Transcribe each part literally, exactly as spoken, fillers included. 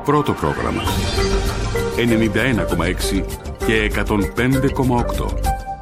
Πρώτο πρόγραμμα ενενήντα ένα κόμμα έξι και εκατόν πέντε κόμμα οκτώ.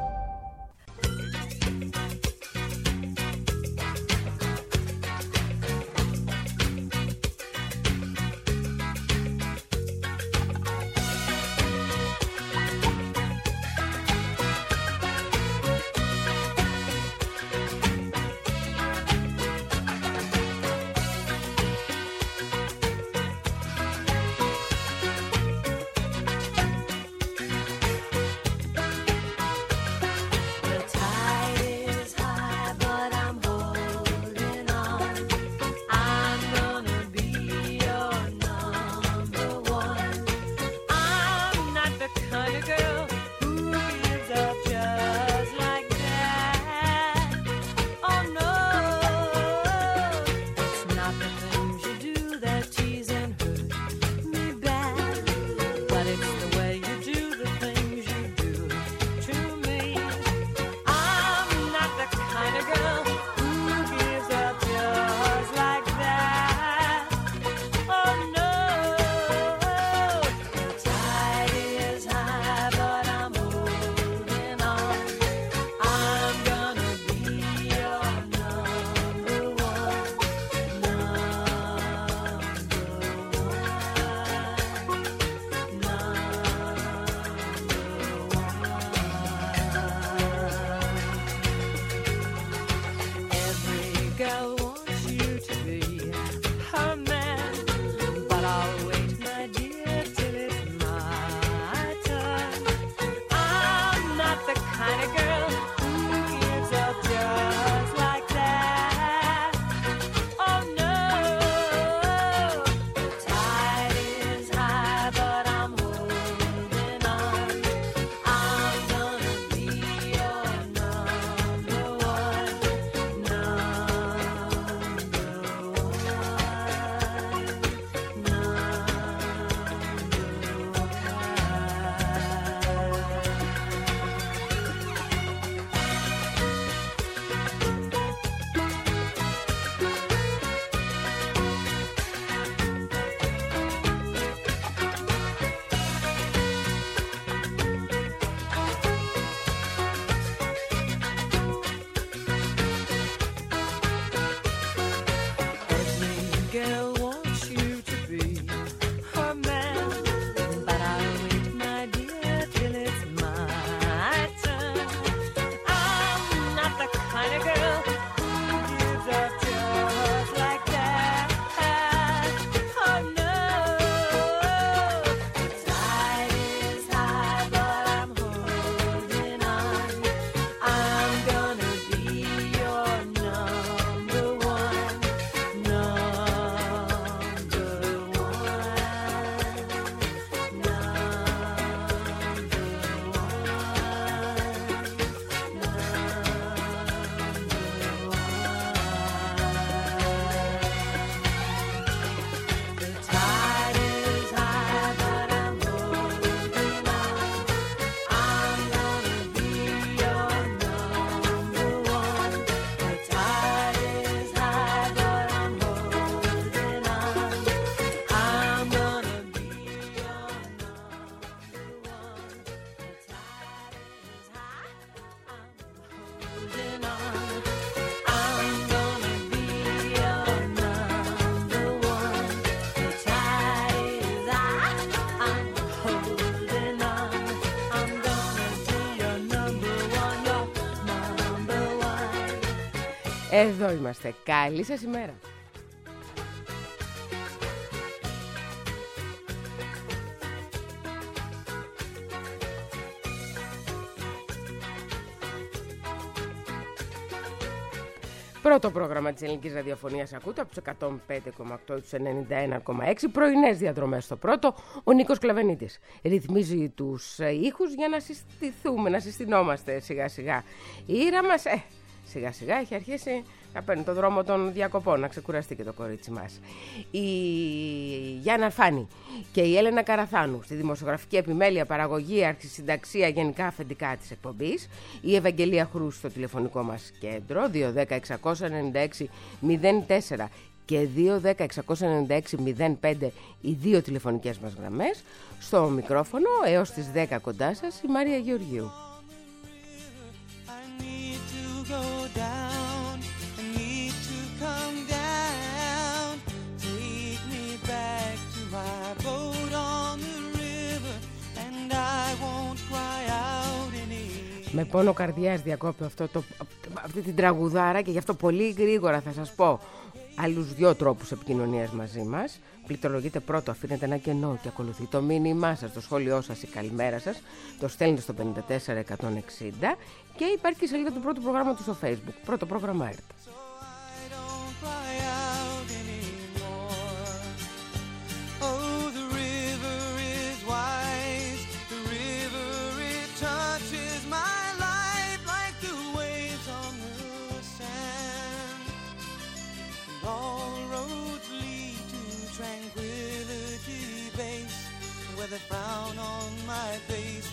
Εδώ είμαστε. Καλή σας ημέρα. Πρώτο πρόγραμμα της ελληνικής ραδιοφωνίας ακούτε από τους εκατόν πέντε κόμμα οκτώ, τους ενενήντα ένα κόμμα έξι. Πρωινές διαδρομές στο πρώτο. Ο Νίκος Κλαβενίτης ρυθμίζει τους ήχους για να συστηθούμε, να συστηνόμαστε σιγά σιγά. Η Ήρα μας, ε, σιγά σιγά έχει αρχίσει να παίρνει το δρόμο των διακοπών, να ξεκουραστεί και το κορίτσι μας. Η Γιάννα Φάνη και η Έλενα Καραθάνου στη δημοσιογραφική επιμέλεια, παραγωγή, αρχισυνταξία, γενικά αφεντικά της εκπομπής. Η Ευαγγελία Χρούς στο τηλεφωνικό μας κέντρο δύο ένα μηδέν έξι εννιά έξι μηδέν τέσσερα και δύο δέκα εξακόσια ενενήντα έξι μηδέν πέντε οι δύο τηλεφωνικές μας γραμμές. Στο μικρόφωνο έως τις δέκα κοντά σας η Μαρία Γεωργίου. Με πόνο καρδιάς διακόπτω αυτό το, αυτή την τραγουδάρα και γι' αυτό πολύ γρήγορα θα σας πω άλλους δυο τρόπους επικοινωνίας μαζί μας. Πληκτρολογείτε πρώτο, αφήνετε ένα κενό και ακολουθεί το μήνυμά σας, το σχόλιο σας, η καλημέρα σας. Το στέλνετε στο πέντε τέσσερα εκατόν εξήντα και υπάρχει και η σελίδα του πρώτου προγράμματος στο Facebook. Πρώτο πρόγραμμα ΕΡΤ. The frown on my face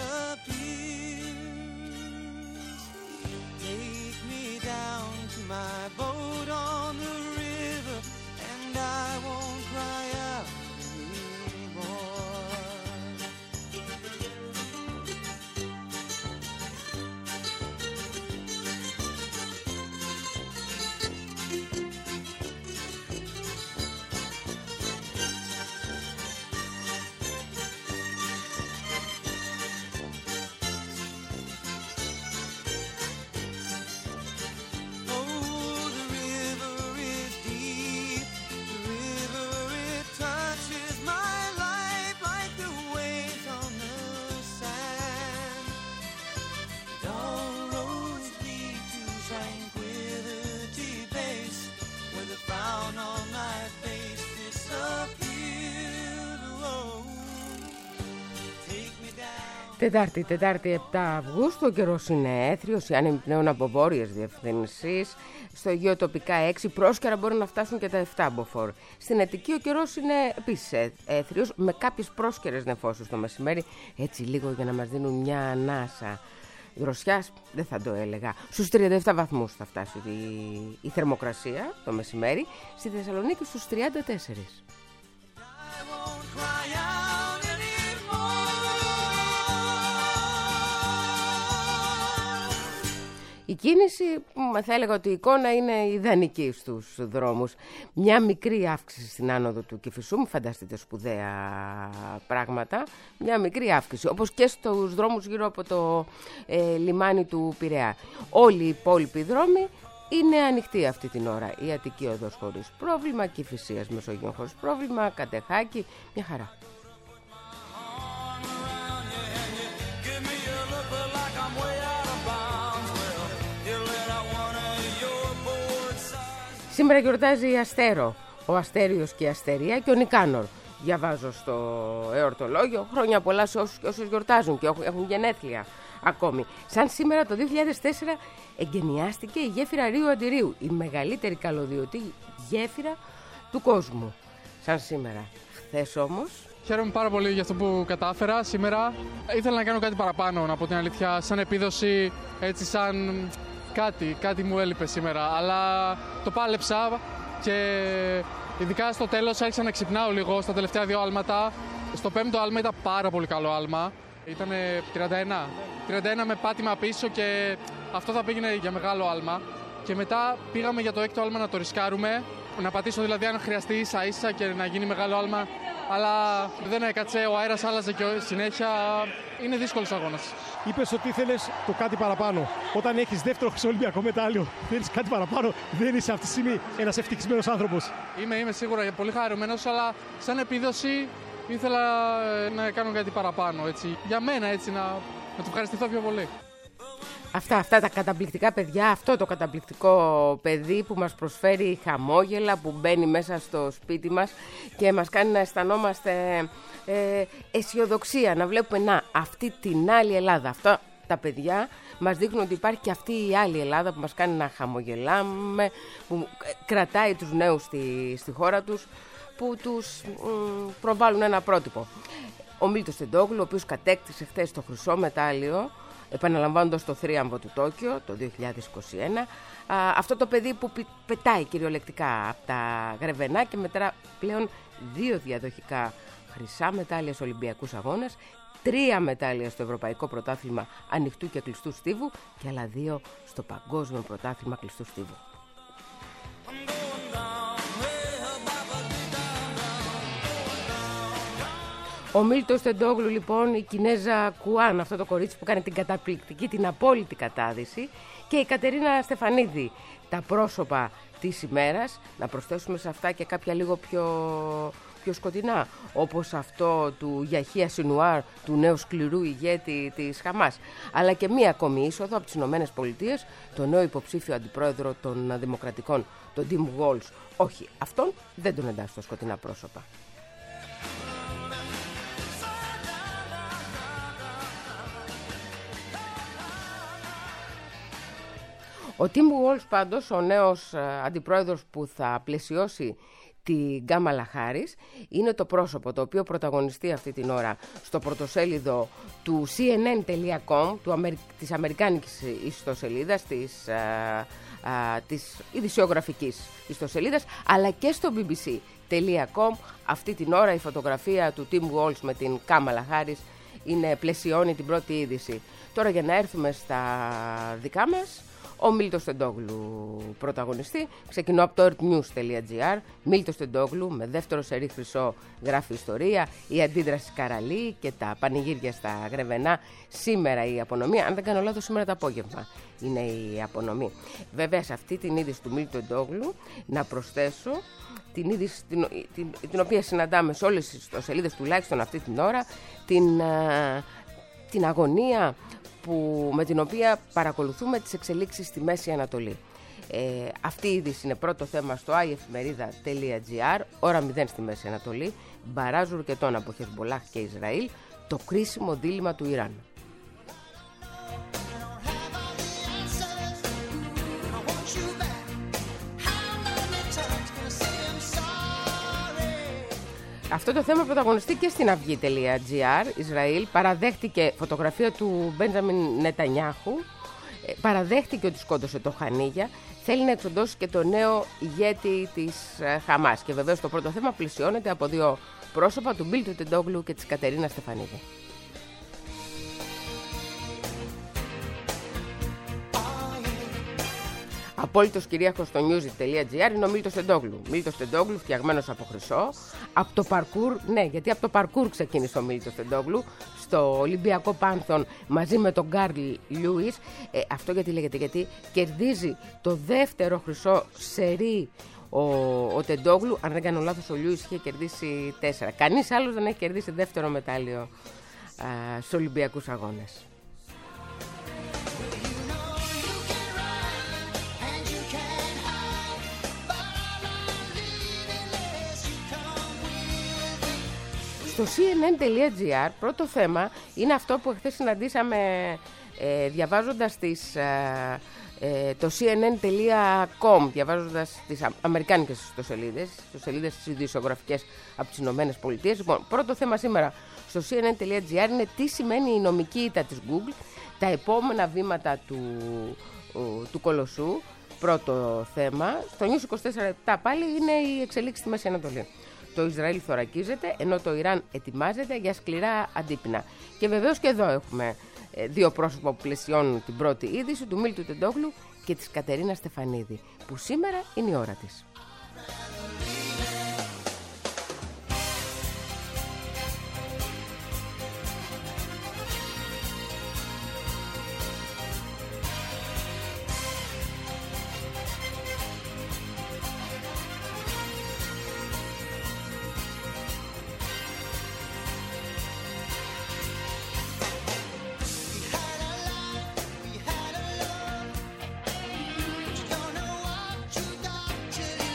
disappears. Take me down to my boat on the river, and I won't cry out anymore. Τετάρτη, Τετάρτη επτά Αυγούστου, ο καιρός είναι έθριος, οι άνεμοι πνέουν από βόρειες διευθύνσεις. Στο Αιγαίο τοπικά έξι, πρόσκαιρα μπορεί να φτάσουν και τα επτά μποφόρ. Στην Αττική ο καιρός είναι επίσης έθριος, με κάποιες πρόσκαιρες νεφώσεις το μεσημέρι, έτσι λίγο για να μας δίνουν μια ανάσα. Δροσιάς δεν θα το έλεγα. Στους τριάντα επτά βαθμούς θα φτάσει η, η θερμοκρασία το μεσημέρι, στη Θεσσαλονίκη στους τριάντα τέσσερα. Η κίνηση, θα έλεγα ότι η εικόνα είναι ιδανική στους δρόμους. Μια μικρή αύξηση στην άνοδο του Κηφισού, μην φανταστείτε σπουδαία πράγματα. Μια μικρή αύξηση, όπως και στους δρόμους γύρω από το ε, λιμάνι του Πειραιά. Όλοι οι υπόλοιποι δρόμοι είναι ανοιχτοί αυτή την ώρα. Η Αττική Οδός χωρίς πρόβλημα, Κηφισίας Μεσογείων χωρίς πρόβλημα, Κατεχάκη, μια χαρά. Σήμερα γιορτάζει η Αστέρο, ο Αστέριος και η Αστερία και ο Νικάνορ. Διαβάζω στο εορτολόγιο, χρόνια πολλά σε όσους, όσους γιορτάζουν και έχουν γενέθλια ακόμη. Σαν σήμερα το δύο χιλιάδες τέσσερα εγκαινιάστηκε η γέφυρα Ρίου Αντιρίου, η μεγαλύτερη καλωδιωτή γέφυρα του κόσμου. Σαν σήμερα. Χθες όμως... Χαίρομαι πάρα πολύ για αυτό που κατάφερα σήμερα. Ήθελα να κάνω κάτι παραπάνω, να πω την αλήθεια, σαν επίδοση, έτσι σαν... Κάτι, κάτι μου έλειπε σήμερα, αλλά το πάλεψα και ειδικά στο τέλος άρχισα να ξυπνάω λίγο στα τελευταία δύο άλματα. Στο πέμπτο άλμα ήταν πάρα πολύ καλό άλμα. Ήταν τριάντα ένα. τριάντα ένα με πάτημα πίσω και αυτό θα πήγαινε για μεγάλο άλμα. Και μετά πήγαμε για το έκτο άλμα να το ρισκάρουμε, να πατήσω δηλαδή αν χρειαστεί ίσα ίσα και να γίνει μεγάλο άλμα. Αλλά δεν έκατσε, ο αέρας άλλαζε και συνέχεια. Είναι δύσκολος αγώνας. Είπες ότι ήθελες το κάτι παραπάνω. Όταν έχεις δεύτερο χρυσοολυμπιακό μετάλλιο, θέλεις κάτι παραπάνω. Δεν είσαι αυτή τη στιγμή ένας ευτυχισμένος άνθρωπος. Είμαι, είμαι σίγουρα πολύ χαρούμενος, αλλά σαν επίδοση ήθελα να κάνω κάτι παραπάνω. Έτσι. Για μένα, έτσι, να, να του ευχαριστηθώ πιο πολύ. Αυτά, αυτά τα καταπληκτικά παιδιά, αυτό το καταπληκτικό παιδί που μας προσφέρει χαμόγελα, που μπαίνει μέσα στο σπίτι μας και μας κάνει να αισθανόμαστε ε, αισιοδοξία, να βλέπουμε να αυτή την άλλη Ελλάδα. Αυτά τα παιδιά μας δείχνουν ότι υπάρχει και αυτή η άλλη Ελλάδα που μας κάνει να χαμογελάμε, που κρατάει τους νέους στη, στη χώρα τους, που τους μ, προβάλλουν ένα πρότυπο. Ο Μίλτος Τεντόγλου, ο οποίος κατέκτησε χθες το χρυσό μετάλλιο, επαναλαμβάνοντας το θρίαμβο του Τόκιο το δύο χιλιάδες είκοσι ένα. Α, αυτό το παιδί που πετάει κυριολεκτικά από τα γρεβενά και μετρά πλέον δύο διαδοχικά χρυσά μετάλλια στους Ολυμπιακούς Αγώνες, τρία μετάλλια στο Ευρωπαϊκό Πρωτάθλημα Ανοιχτού και Κλειστού Στίβου και άλλα δύο στο Παγκόσμιο Πρωτάθλημα Κλειστού Στίβου. Ο Μίλτος Τεντόγλου λοιπόν, η Κινέζα Κουάν, αυτό το κορίτσι που κάνει την καταπληκτική, την απόλυτη κατάδυση, και η Κατερίνα Στεφανίδη, τα πρόσωπα της ημέρας. Να προσθέσουμε σε αυτά και κάποια λίγο πιο, πιο σκοτεινά, όπως αυτό του Γιαχία Σινουάρ, του νέου σκληρού ηγέτη της Χαμάς, αλλά και μία ακόμη είσοδο από τις Ηνωμένες Πολιτείες, τον νέο υποψήφιο αντιπρόεδρο των Δημοκρατικών, τον Τιμ Walz. Όχι, αυτόν δεν τον εντάσσει στο σκοτεινά πρόσωπα. Ο Τιμ Walz πάντως, ο νέος αντιπρόεδρος που θα πλαισιώσει την Γκάμαλα Χάρις, είναι το πρόσωπο το οποίο πρωταγωνιστεί αυτή την ώρα στο πρωτοσέλιδο του σι εν εν τελεία κομ, του Αμερ... της αμερικάνικης ιστοσελίδας, της, α, α, της ειδησιογραφικής ιστοσελίδας, αλλά και στο μπι μπι σι τελεία κομ. Αυτή την ώρα η φωτογραφία του Τιμ Walz με την Γκάμαλα Χάρις είναι, πλαισιώνει την πρώτη είδηση. Τώρα για να έρθουμε στα δικά μας, ο Μίλτος Τεντόγλου πρωταγωνιστή. Ξεκινώ από το earthnews τελεία gr. Μίλτος Τεντόγλου με δεύτερο σερί χρυσό γράφει ιστορία. Η αντίδραση Καραλή και τα πανηγύρια στα Γρεβενά. Σήμερα η απονομή, αν δεν κάνω λάθος, σήμερα το απόγευμα είναι η απονομή. Βέβαια, σε αυτή την είδηση του Μίλτου Τεντόγλου να προσθέσω την είδηση την, την, την οποία συναντάμε σε όλες τις ιστοσελίδες, τουλάχιστον αυτή την ώρα, την, α, την αγωνία που, με την οποία παρακολουθούμε τις εξελίξεις στη Μέση Ανατολή. Ε, αυτή η είδηση είναι πρώτο θέμα στο άι εφημερίδα τελεία gr, ώρα μηδέν στη Μέση Ανατολή, μπαράζ ρουκετών από Χεσμπολάχ και Ισραήλ, το κρίσιμο δίλημμα του Ιράν. Αυτό το θέμα πρωταγωνιστεί και στην αυγή τελεία gr. Ισραήλ παραδέχτηκε, φωτογραφία του Μπέντζαμιν Νετανιάχου, παραδέχτηκε ότι σκότωσε το Χανίγια, θέλει να εξοντώσει και το νέο ηγέτη της Χαμάς. Και βεβαίως το πρώτο θέμα πλησιώνεται από δύο πρόσωπα, του Μίλτου Τεντόγλου και της Κατερίνα Στεφανίδη. Απόλυτος κυρίαρχος στο νιουζι τελεία gr είναι ο Μίλτος Τεντόγλου. Μίλτος Τεντόγλου, φτιαγμένος από χρυσό, από το παρκούρ, ναι, γιατί από το παρκούρ ξεκίνησε ο Μίλτος Τεντόγλου, στο Ολυμπιακό Πάνθον μαζί με τον Καρλ Λιούις. Ε, αυτό γιατί λέγεται, γιατί κερδίζει το δεύτερο χρυσό σερί ο, ο Τεντόγλου. Αν δεν κάνω λάθος, ο Λιούις είχε κερδίσει τέσσερα. Κανείς άλλος δεν έχει κερδίσει δεύτερο μετάλλιο α, στους Ολυμπιακούς Αγώνες. Στο σι εν εν τελεία gr πρώτο θέμα είναι αυτό που χθες συναντήσαμε ε, διαβάζοντας τις, ε, ε, το σι εν εν τελεία κομ, διαβάζοντας τις αμερικάνικες ιστοσελίδες, ιστοσελίδες τις ειδησιογραφικές από τις Ηνωμένες Πολιτείες. Λοιπόν, πρώτο θέμα σήμερα στο σι εν εν τελεία gr είναι τι σημαίνει η νομική ήττα της Google, τα επόμενα βήματα του, του Κολοσσού. Πρώτο θέμα. Στο News είκοσι τέσσερα επτά πάλι είναι η εξελίξη στη Μέση Ανατολή. Το Ισραήλ θωρακίζεται, ενώ το Ιράν ετοιμάζεται για σκληρά αντίπεινα. Και βεβαίως και εδώ έχουμε δύο πρόσωπα που πλαισιώνουν την πρώτη είδηση, του Μίλτου Τεντόγλου και της Κατερίνα Στεφανίδη, που σήμερα είναι η ώρα της. Don't know what you got till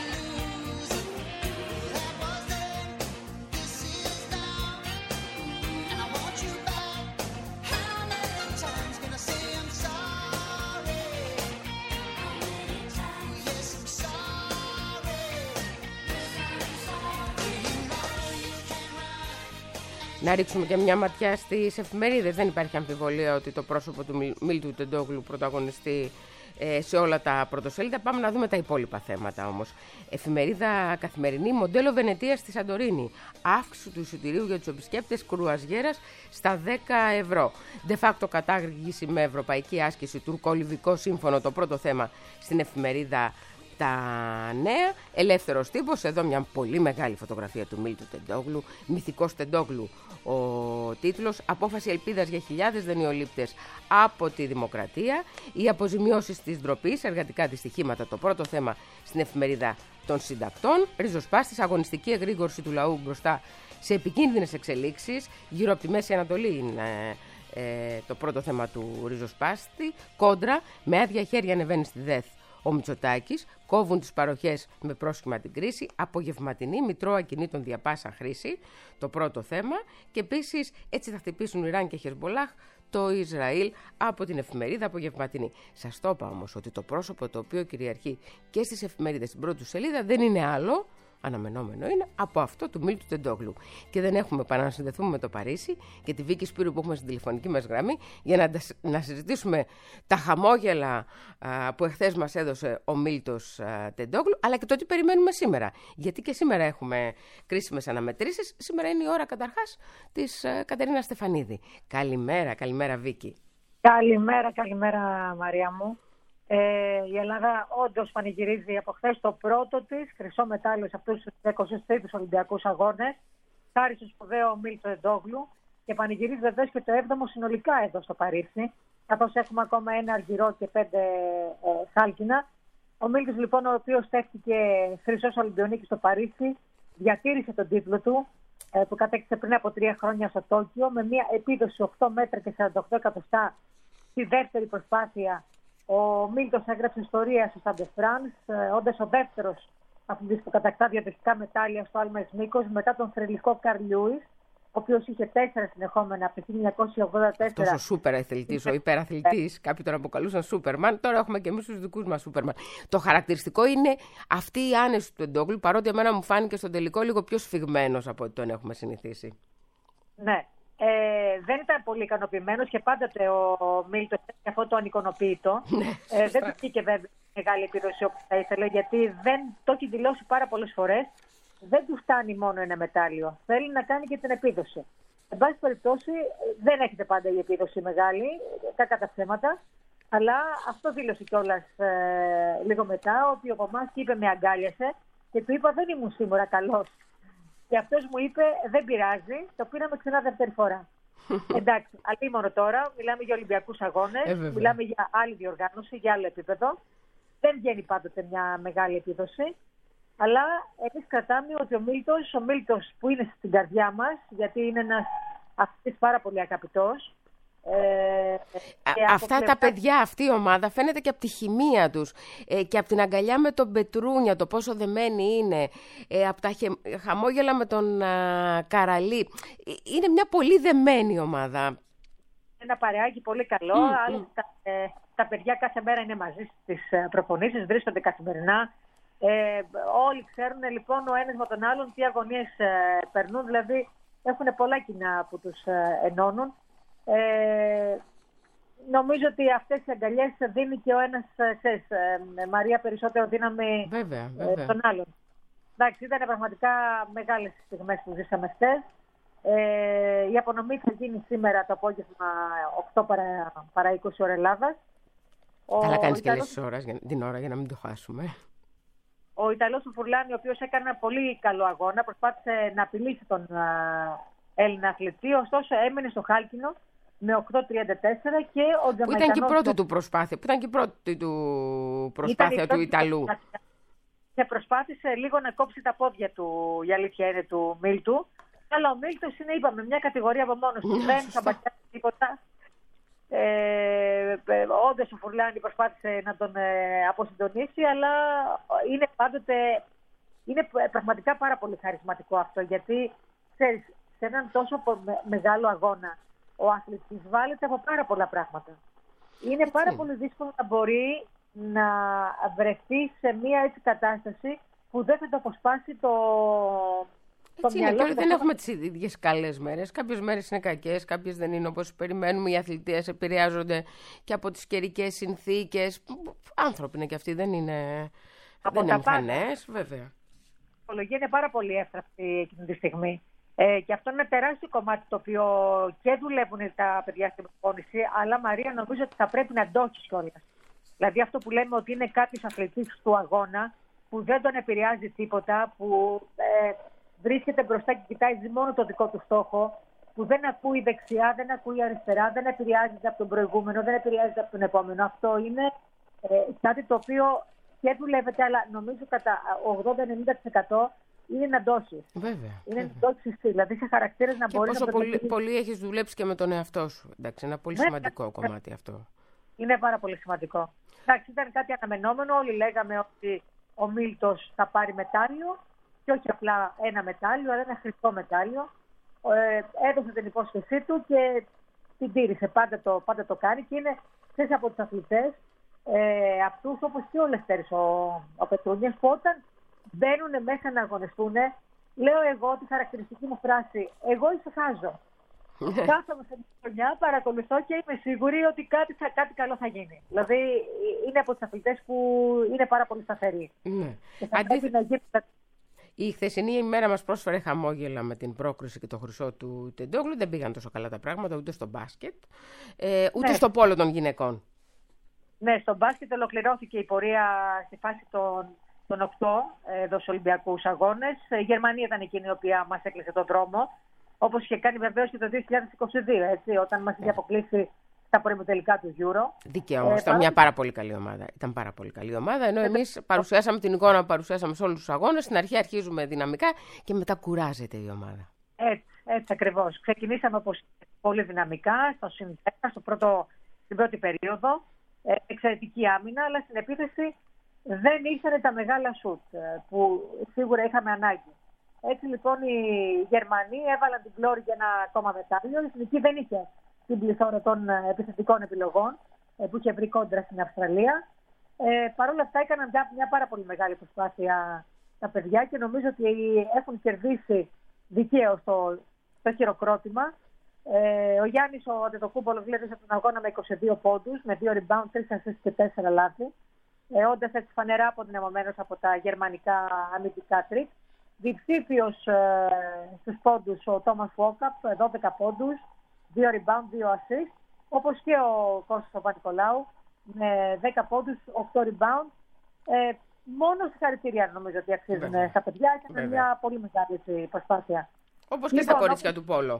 Να ρίξουμε και μια ματιά στις εφημερίδες. Δεν υπάρχει αμφιβολία ότι το πρόσωπο του Μίλτου Τεντόγλου πρωταγωνιστεί σε όλα τα πρωτοσέλιδα. Πάμε να δούμε τα υπόλοιπα θέματα όμως. Εφημερίδα Καθημερινή, μοντέλο Βενετίας στη Σαντορίνη. Αύξηση του εισιτηρίου για τους επισκέπτες κρουαζιέρας στα δέκα ευρώ. De facto κατάργηση με ευρωπαϊκή άσκηση, τουρκο-λιβικό σύμφωνο, το πρώτο θέμα στην εφημερίδα Τα Νέα. Ελεύθερος τύπος, εδώ μια πολύ μεγάλη φωτογραφία του Μίλτου Τεντόγλου. Μυθικός Τεντόγλου ο τίτλος. Απόφαση ελπίδας για χιλιάδες δανειολήπτες από τη Δημοκρατία. Οι αποζημιώσεις της ντροπής, εργατικά δυστυχήματα, το πρώτο θέμα στην εφημερίδα των Συντακτών. Ριζοσπάστης, αγωνιστική εγρήγορση του λαού μπροστά σε επικίνδυνες εξελίξεις. Γύρω από τη Μέση Ανατολή είναι ε, το πρώτο θέμα του Ριζοσπάστη. Κόντρα, με άδεια χέρια ανεβαίνει στη ΔΕΘ ο Μητσοτάκης. Κόβουν τις παροχές με πρόσχημα την κρίση. Απογευματινή, μητρό ακινήτων δια πάσα χρήση, το πρώτο θέμα. Και επίσης έτσι θα χτυπήσουν Ιράν και Χεσμολάχ το Ισραήλ, από την εφημερίδα Απογευματινή. Σας το είπα όμως ότι το πρόσωπο το οποίο κυριαρχεί και στις εφημερίδες στην πρώτη σελίδα δεν είναι άλλο, αναμενόμενο είναι, από αυτό του Μίλτου Τεντόγλου. Και δεν έχουμε παρά να συνδεθούμε με το Παρίσι και τη Βίκη Σπύρου που έχουμε στην τηλεφωνική μας γραμμή για να, να συζητήσουμε τα χαμόγελα α, που εχθές μας έδωσε ο Μίλτος α, Τεντόγλου, αλλά και το τι περιμένουμε σήμερα. Γιατί και σήμερα έχουμε κρίσιμες αναμετρήσεις. Σήμερα είναι η ώρα καταρχάς της α, Κατερίνας Στεφανίδη. Καλημέρα, καλημέρα Βίκη. Καλημέρα, καλημέρα Μαρία μου. Ε, η Ελλάδα όντως πανηγυρίζει από χθες το πρώτο της χρυσό μετάλλιο σε αυτούς τους είκοσι τρεις Ολυμπιακούς Αγώνες, χάρη στο σπουδαίο Μίλτο Τεντόγλου, και πανηγυρίζει βεβαίως και το έβδομο συνολικά εδώ στο Παρίσι, καθώς έχουμε ακόμα ένα αργυρό και πέντε ε, χάλκινα. Ο Μίλτος λοιπόν, ο οποίος στέφτηκε χρυσός Ολυμπιονίκης στο Παρίσι, διατήρησε τον τίτλο του ε, που κατέκτησε πριν από τρία χρόνια στο Τόκιο, με μια επίδοση οκτώ μέτρα και σαράντα οκτώ εκατοστά στη δεύτερη προσπάθεια. Ο Μίλτος έγραψε ιστορία στο Stade de France, όντας ο δεύτερος αθλητής που κατακτά διαδευτικά μετάλλια στο άλμες μήκος, μετά τον θρυλικό Καρλ Λιούις, ο οποίος είχε τέσσερα συνεχόμενα από το χίλια εννιακόσια ογδόντα τέσσερα. Αυτός ο σούπερ αθλητής, ο υπεραθλητής, κάποιοι τον αποκαλούσαν Σούπερμαν, τώρα έχουμε και εμείς τους δικούς μας Σούπερμαν. Το χαρακτηριστικό είναι αυτή η άνεση του Τεντόγλου, παρότι εμένα μου φάνηκε στον τελικό λίγο πιο σφιγμένος από ό,τι τον έχουμε συνηθίσει. Ναι. Ε, δεν ήταν πολύ ικανοποιημένος και πάντοτε ο Μίλτος έχει αυτό το ανικανοποίητο. ε, δεν του βγήκε βέβαια μεγάλη επίδοση όπως θα ήθελε, γιατί δεν το έχει δηλώσει πάρα πολλές φορές. Δεν του φτάνει μόνο ένα μετάλλιο. Θέλει να κάνει και την επίδοση. Εν πάση περιπτώσει, δεν έχετε πάντα η επίδοση μεγάλη, κακά τα ψέματα. Αλλά αυτό δήλωσε κιόλας ε, λίγο μετά, ότι ο Πομάς είπε με αγκάλιασε και του είπα δεν ήμουν σίγουρα καλός. Και αυτός μου είπε δεν πειράζει, το πήραμε ξανά δεύτερη φορά. Εντάξει, αλίμονο τώρα, μιλάμε για Ολυμπιακούς Αγώνες, ε, μιλάμε για άλλη διοργάνωση, για άλλο επίπεδο. Δεν βγαίνει πάντοτε μια μεγάλη επίδοση. Αλλά εμείς κρατάμε ότι ο Μίλτος, ο Μίλτος που είναι στην καρδιά μας, γιατί είναι ένας αθλητής πάρα πολύ αγαπητός. Ε, Αυτά τα παιδιά, αυτή η ομάδα φαίνεται και από τη χημεία τους ε, και από την αγκαλιά με τον Πετρούνια, το πόσο δεμένοι είναι, ε, από τα χε, χαμόγελα με τον α, Καραλή. Είναι μια πολύ δεμένη ομάδα. Ένα παρεάκι πολύ καλό. Mm, Άλλωστε, mm. Τα, ε, τα παιδιά κάθε μέρα είναι μαζί στις προπονήσεις, βρίσκονται καθημερινά. Ε, όλοι ξέρουν λοιπόν ο ένας με τον άλλον τι αγωνίες ε, περνούν, δηλαδή έχουν πολλά κοινά που τους ε, ενώνουν. Ε, νομίζω ότι αυτές οι αγκαλιές δίνει και ο ένας, ξέρεις, ε, Μαρία, περισσότερο δύναμη βέβαια, βέβαια. Ε, των άλλων. Εντάξει, ήταν πραγματικά μεγάλες στιγμές που ζήσαμε χθες. Ε, η απονομή θα γίνει σήμερα το απόγευμα οκτώ παρά είκοσι ώρα Ελλάδας. Καλά κάνεις και λες την ώρα για να μην το χάσουμε. Ο Ιταλός του Φουρλάνη, ο οποίος έκανε ένα πολύ καλό αγώνα, προσπάθησε να απειλήσει τον α, Έλληνα αθλητή, ωστόσο έμεινε στο χάλκινο με οκτώ τριάντα τέσσερα και ο Τζαμαϊκανός... Που ήταν και η πρώτη του προσπάθεια, που ήταν και η πρώτη του προσπάθεια του Ιταλού. Και προσπάθησε λίγο να κόψει τα πόδια του, η αλήθεια είναι, του Μίλτου. Αλλά ο Μίλτος είναι, είπαμε, μια κατηγορία από μόνος του. Δεν θα μπατιάσει τίποτα. Ε, όντως ο Φουρλάνη προσπάθησε να τον ε, αποσυντονίσει, αλλά είναι πάντοτε είναι πραγματικά πάρα πολύ χαρισματικό αυτό, γιατί ξέρεις, σε έναν τόσο με, μεγάλο αγώνα ο αθλητής βάλεται από πάρα πολλά πράγματα. Είναι πάρα πολύ δύσκολο να μπορεί να βρεθεί σε μια έτσι κατάσταση που δεν θα το αποσπάσει το, Έτσι είναι, και όλοι δεν έχουμε τις ίδιες καλές μέρες. Κάποιες μέρες είναι κακές, κάποιες δεν είναι όπως περιμένουμε. Οι αθλητές επηρεάζονται και από τις καιρικές συνθήκες. Άνθρωποι είναι και αυτοί, δεν είναι, δεν είναι μηχανές, βέβαια. Η ψυχολογία είναι πάρα πολύ εύθραυστη εκείνη τη στιγμή. Ε, και αυτό είναι ένα τεράστιο κομμάτι το οποίο και δουλεύουν τα παιδιά στην προπόνηση, αλλά Μαρία, νομίζω ότι θα πρέπει να αντώσει κιόλας. Δηλαδή αυτό που λέμε ότι είναι κάποιος αθλητής του αγώνα που δεν τον επηρεάζει τίποτα, που ε, βρίσκεται μπροστά και κοιτάζει μόνο το δικό του στόχο, που δεν ακούει δεξιά, δεν ακούει αριστερά, δεν επηρεάζεται από τον προηγούμενο, δεν επηρεάζεται από τον επόμενο. Αυτό είναι ε, κάτι το οποίο και δουλεύεται, αλλά νομίζω κατά ογδόντα με ενενήντα τοις εκατό είναι να ντώσεις. Βέβαια. Είναι να ντώσεις, δηλαδή σε χαρακτήρες να μπορεί να... Και πόσο πολύ, πολύ έχεις δουλέψει και με τον εαυτό σου. Εντάξει, ένα πολύ ναι, σημαντικό ναι, κομμάτι αυτό. Είναι πάρα πολύ σημαντικό. Εντάξει, ήταν κάτι αναμενόμενο. Όλοι λέγαμε ότι ο Μίλτος θα πάρει μετάλλιο και όχι απλά ένα μετάλλιο, αλλά ένα χρυσό μετάλλιο. Ε, έδωσε την υπόσχεσή του και την τήρησε. Πάντα το, πάντα το κάνει και είναι ξέρεις, από τους αθλητές ε, αυτούς όπως και ο Λευτέρης ο, ο Πετρούνιας, που όταν μπαίνουν μέσα να αγωνιστούν, λέω εγώ τη χαρακτηριστική μου φράση, εγώ ισοφάζω. Κάθομαι σε μια χρονιά, παρακολουθώ και είμαι σίγουρη ότι κάτι, θα, κάτι καλό θα γίνει. Δηλαδή είναι από τους αθλητές που είναι πάρα πολύ σταθεροί. Ναι. Και θα Αντίθ... να γίνει... Η χθεσινή ημέρα μας πρόσφερε χαμόγελα με την πρόκριση και το χρυσό του Τεντόγλου. Δεν πήγαν τόσο καλά τα πράγματα ούτε στο μπάσκετ, ε, ούτε ναι. στο πόλο των γυναικών. Ναι, στο μπάσκετ ολοκληρώθηκε η πορεία στη φάση των, των οκτώ εδώ στους Ολυμπιακούς Αγώνες. Η Γερμανία ήταν εκείνη η οποία μας έκλεισε τον δρόμο. Όπως είχε κάνει βεβαίως και το δύο χιλιάδες είκοσι δύο, έτσι, όταν μας είχε αποκλείσει στα προημιτελικά του Euro. Δικαίωμα, ε, ήταν παρά... μια πάρα πολύ καλή ομάδα. Ήταν πάρα πολύ καλή ομάδα, ενώ εμείς παρουσιάσαμε την εικόνα που παρουσιάσαμε σε όλους τους αγώνες. Στην αρχή αρχίζουμε δυναμικά και μετά κουράζεται η ομάδα. Έτσι, έτσι ακριβώς. Ξεκινήσαμε όπως πολύ δυναμικά, στο συνδέα, στο πρώτο, στην πρώτη περίοδο. Ε, εξαιρετική άμυνα, αλλά στην επίθεση δεν ήρθαν τα μεγάλα σουτ που σίγουρα είχαμε ανάγκη. Έτσι λοιπόν οι Γερμανοί έβαλαν την πλώρη για ένα ακόμα μετάλλιο. Η Εθνική δεν είχε την πληθώρα των επιθετικών επιλογών που είχε βρει κόντρα στην Αυστραλία. Ε, Παρ' όλα αυτά έκαναν μια, μια πάρα πολύ μεγάλη προσπάθεια τα παιδιά και νομίζω ότι έχουν κερδίσει δικαίως το, το χειροκρότημα. Ε, ο Γιάννης ο Αντετοκούμπο ολοκλήρωσε τον αγώνα με είκοσι δύο πόντους, με δύο rebound, τρεις assist και τέσσερα λάθη. Ε, όντας έτσι φανερά αποδυναμωμένος από τα γερμανικά αμυντικά τρίκ. Διψήφιος ε, στους πόντους ο Τόμας Βόκαπ, δώδεκα πόντους, δύο rebound, δύο assist, όπως και ο Κώστας Παπα-Νικολάου με δέκα πόντους, οκτώ rebound. Ε, μόνο συγχαρητήρια νομίζω ότι αξίζουν Βέβαια. στα παιδιά και με μια πολύ μεγάλη προσπάθεια. Όπως και λοιπόν, στα κορίτσια όπως... του πόλο.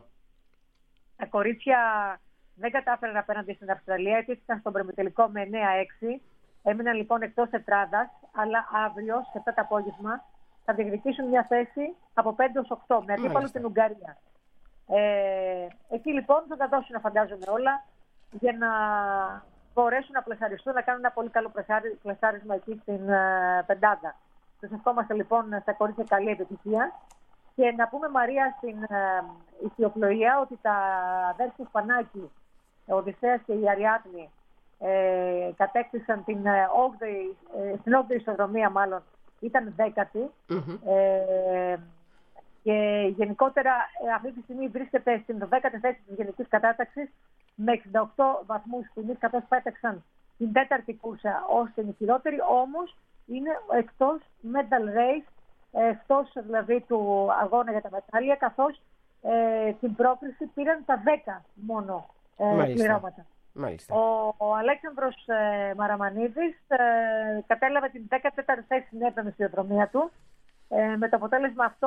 Τα κορίτσια δεν κατάφεραν απέναντι στην Αυστραλία, γιατί ήταν στον προημιτελικό με εννέα έξι. Έμειναν λοιπόν εκτός τετράδας, αλλά αύριο, σε αυτό το απόγευμα, θα διεκδικήσουν μια θέση από πέντε ως οκτώ, με αντίπαλο την Ουγγαρία. Ε, εκεί λοιπόν θα τα δώσουν, φαντάζομαι, όλα για να μπορέσουν να πλασαριστούν, να κάνουν ένα πολύ καλό πλασάρισμα εκεί στην ε, πεντάδα. Τους ευχόμαστε λοιπόν στα κορίτσια καλή επιτυχία. Και να πούμε, Μαρία, στην ε, ηθιοπλοεία ότι τα αδέρφια Σπανάκη, ο Οδυσσέας και η Αριάδνη, ε, κατέκτησαν την όγδοη, ε, στην όγδοη ισοδρομία μάλλον, ήταν δέκατη. Mm-hmm. Ε, και γενικότερα ε, αυτή τη στιγμή βρίσκεται στην δέκατη θέση της γενικής κατάταξης με εξήντα οκτώ βαθμούς ποινής, καθώς πέταξαν την τέταρτη κούρσα ως την χειρότερη, όμως είναι εκτός medal race, εκτός δηλαδή του αγώνα για τα μετάλλια, καθώς ε, την πρόκριση πήραν τα δέκα μόνο ε, πληρώματα. Μάλιστα. Ο, ο Αλέξανδρος ε, Μαραμανίδης ε, κατέλαβε την δέκατη τέταρτη θέση στην έβδομη σταδιοδρομία του. Ε, με το αποτέλεσμα αυτό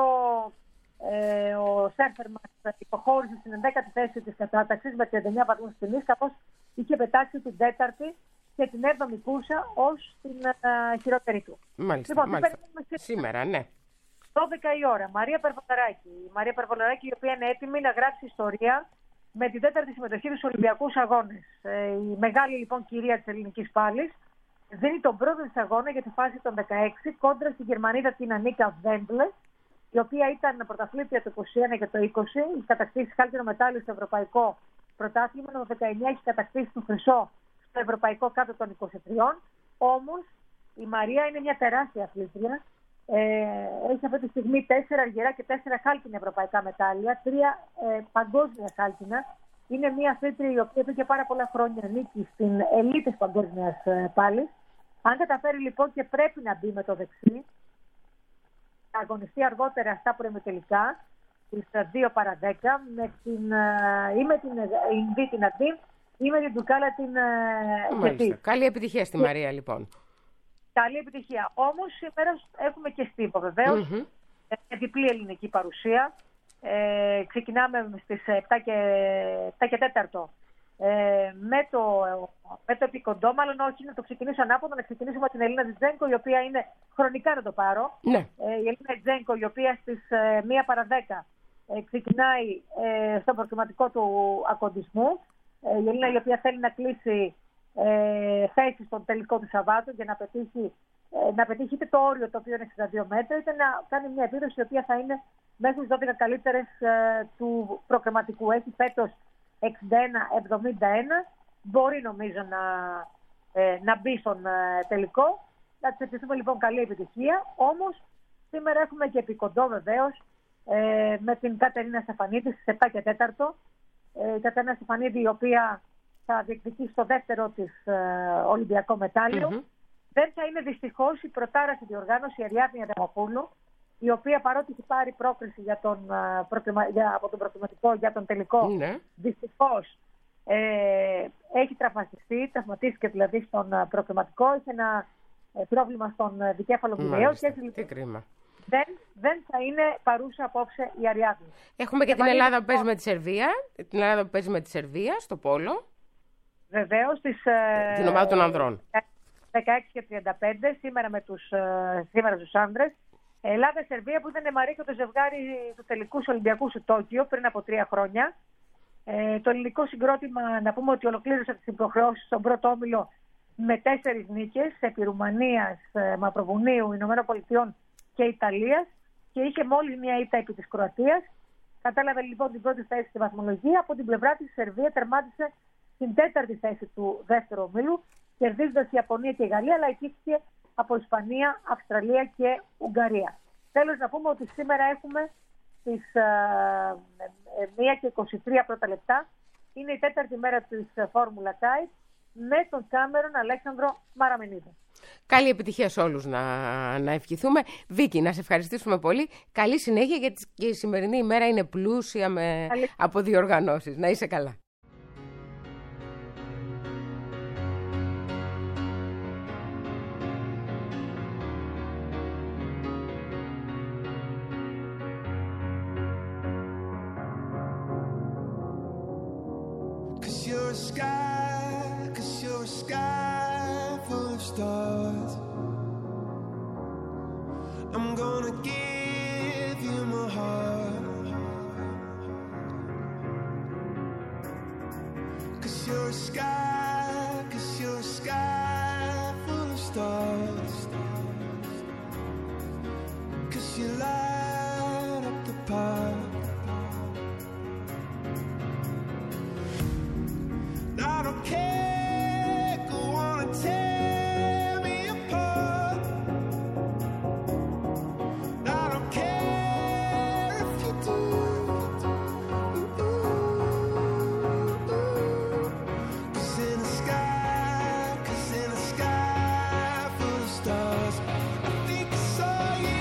ε, ο Σέρφερ μας υποχώρησε στην ενδέκατη θέση της κατάταξης με τριάντα εννέα βαθμούς ποινής, καθώς είχε πετάξει την τέταρτη και την έβδομη κούρσα ως την ε, χειρότερη του. Μάλιστα, λοιπόν, μάλιστα. Σήμερα, ναι. δώδεκα η ώρα. Μαρία Περβολαράκη. Η Μαρία Περβολαράκη, η οποία είναι έτοιμη να γράψει ιστορία με την τέταρτη συμμετοχή στους Ολυμπιακούς Αγώνες. Ε, η μεγάλη λοιπόν κυρία της ελληνικής πάλης δίνει τον πρώτο της αγώνα για τη φάση των δεκαέξι κόντρα στη Γερμανίδα την Ανίκα Βέμπλε, η οποία ήταν πρωταθλήτρια το είκοσι ένα και το είκοσι. Έχει κατακτήσει καλύτερο μετάλλιο στο ευρωπαϊκό πρωτάθλημα. Το δεκαεννιά έχει κατακτήσει το χρυσό στο ευρωπαϊκό κάτω των είκοσι τριών. Όμως η Μαρία είναι μια τεράστια αθλήτρια. Ε, έχει αυτή τη στιγμή τέσσερα αργυρά και τέσσερα χάλκινα ευρωπαϊκά μετάλλια, τρία ε, παγκόσμια χάλκινα. Είναι μια αθλήτρια η οποία εδώ και πάρα πολλά χρόνια ανήκει στην ελίτ της παγκόσμιας ε, πάλης. Αν καταφέρει λοιπόν και πρέπει να μπει με το δεξί, θα αγωνιστεί αργότερα στα προημιτελικά, στις δύο παρά δέκα, με την, ε, ή με την Ινδί την Αντίν ή με την Ντουκάλα την Κετή. Καλή επιτυχία στη Μαρία λοιπόν. Καλή επιτυχία. Όμως σήμερα έχουμε και στίβο βεβαίως, mm-hmm. με διπλή ελληνική παρουσία. Ε, ξεκινάμε στις επτά και τέταρτο ε, με, το, με το επικοντό, μάλλον όχι να το ξεκινήσω ανάποδα, να ξεκινήσουμε με την Ελίνα Τζιτζένκο, η οποία είναι χρονικά να το πάρω. Ναι. Ε, η Ελίνα Τζιτζένκο, η οποία στις ε, μία παρά δέκα ε, ξεκινάει ε, στο προκριματικό του ακοντισμού. Ε, η Ελίνα η οποία θέλει να κλείσει ε, θέση στον τελικό του Σαββάτου για να πετύχει, ε, να πετύχει είτε το όριο το οποίο είναι εξήντα δύο μέτρα, είτε να κάνει μια επίδοση η οποία θα είναι μέσα στις δώδεκα καλύτερες ε, του προκριματικού. Έχει φέτος εξήντα ένα εβδομήντα ένα. Μπορεί νομίζω να, ε, να μπει στον ε, τελικό. Να της ευχηθούμε λοιπόν καλή επιτυχία. Όμως σήμερα έχουμε και επικοντό βεβαίως ε, με την Κατερίνα Στεφανίδη στις επτά και τέταρτο. Ε, η Κατερίνα Στεφανίδη η οποία θα διεκδικήσει στο δεύτερο της ε, Ολυμπιακό μετάλλιο. Mm-hmm. Δεν θα είναι δυστυχώς η προτάραση διοργάνωση η Αριάδνη Αδαμοπούλου, η οποία παρότι έχει πάρει πρόκριση για τον, για, από τον προκριματικό για τον τελικό, ναι. δυστυχώς ε, έχει τραυματιστεί, τραυματίστηκε δηλαδή στον προκριματικό, είχε ένα ε, πρόβλημα στον δικέφαλο πυραιό και έτσι λοιπόν δεν, δεν θα είναι παρούσα απόψε η Αριάδνη. Έχουμε και, και την Ελλάδα που παίζει με τη Σερβία, την Ελλάδα που παίζει με τη Σερβία στο πόλο. Βεβαίως, τις, την ομάδα των ανδρών. δεκαέξι και τριάντα πέντε, σήμερα με τους, σήμερα τους άνδρες. Ελλάδα-Σερβία που ήταν Μαρίκο το ζευγάρι του τελικού Ολυμπιακού στο Τόκιο πριν από τρία χρόνια. Ε, το ελληνικό συγκρότημα, να πούμε ότι ολοκλήρωσε τις υποχρεώσεις στον πρώτο όμιλο με τέσσερις νίκες επί Ρουμανίας, Μαυροβουνίου, Ηνωμένων Πολιτειών και Ιταλίας και είχε μόλις μια ήττα επί της Κροατίας. Κατάλαβε λοιπόν την πρώτη θέση στη βαθμολογία. Από την πλευρά της η Σερβία τερμάτισε στην τέταρτη θέση του δεύτερου ομίλου, κερδίζοντας η Ιαπωνία και η Γαλλία, αλλά εκείθηκε από Ισπανία, Αυστραλία και Ουγγαρία. Τέλος να πούμε ότι σήμερα έχουμε στις μία και είκοσι τρία πρώτα λεπτά. Είναι η τέταρτη μέρα της Φόρμουλα Κάιτ με τον Κάμερον Αλέξανδρο Μαραμενίδη. Καλή επιτυχία σε όλους να, να ευχηθούμε. Βίκη, να σε ευχαριστήσουμε πολύ. Καλή συνέχεια γιατί και η σημερινή ημέρα είναι πλούσια με, από διοργανώσεις. Να είσαι καλά. You're a sky, 'cause you're a sky full of stars. I'm gonna give you my heart. 'Cause you're a sky, 'cause you're a sky full of stars. 'Cause you light up the path. I don't care, go on and tear me apart. I don't care if you do. Cause in the sky, cause in the sky full of stars, I think I saw you.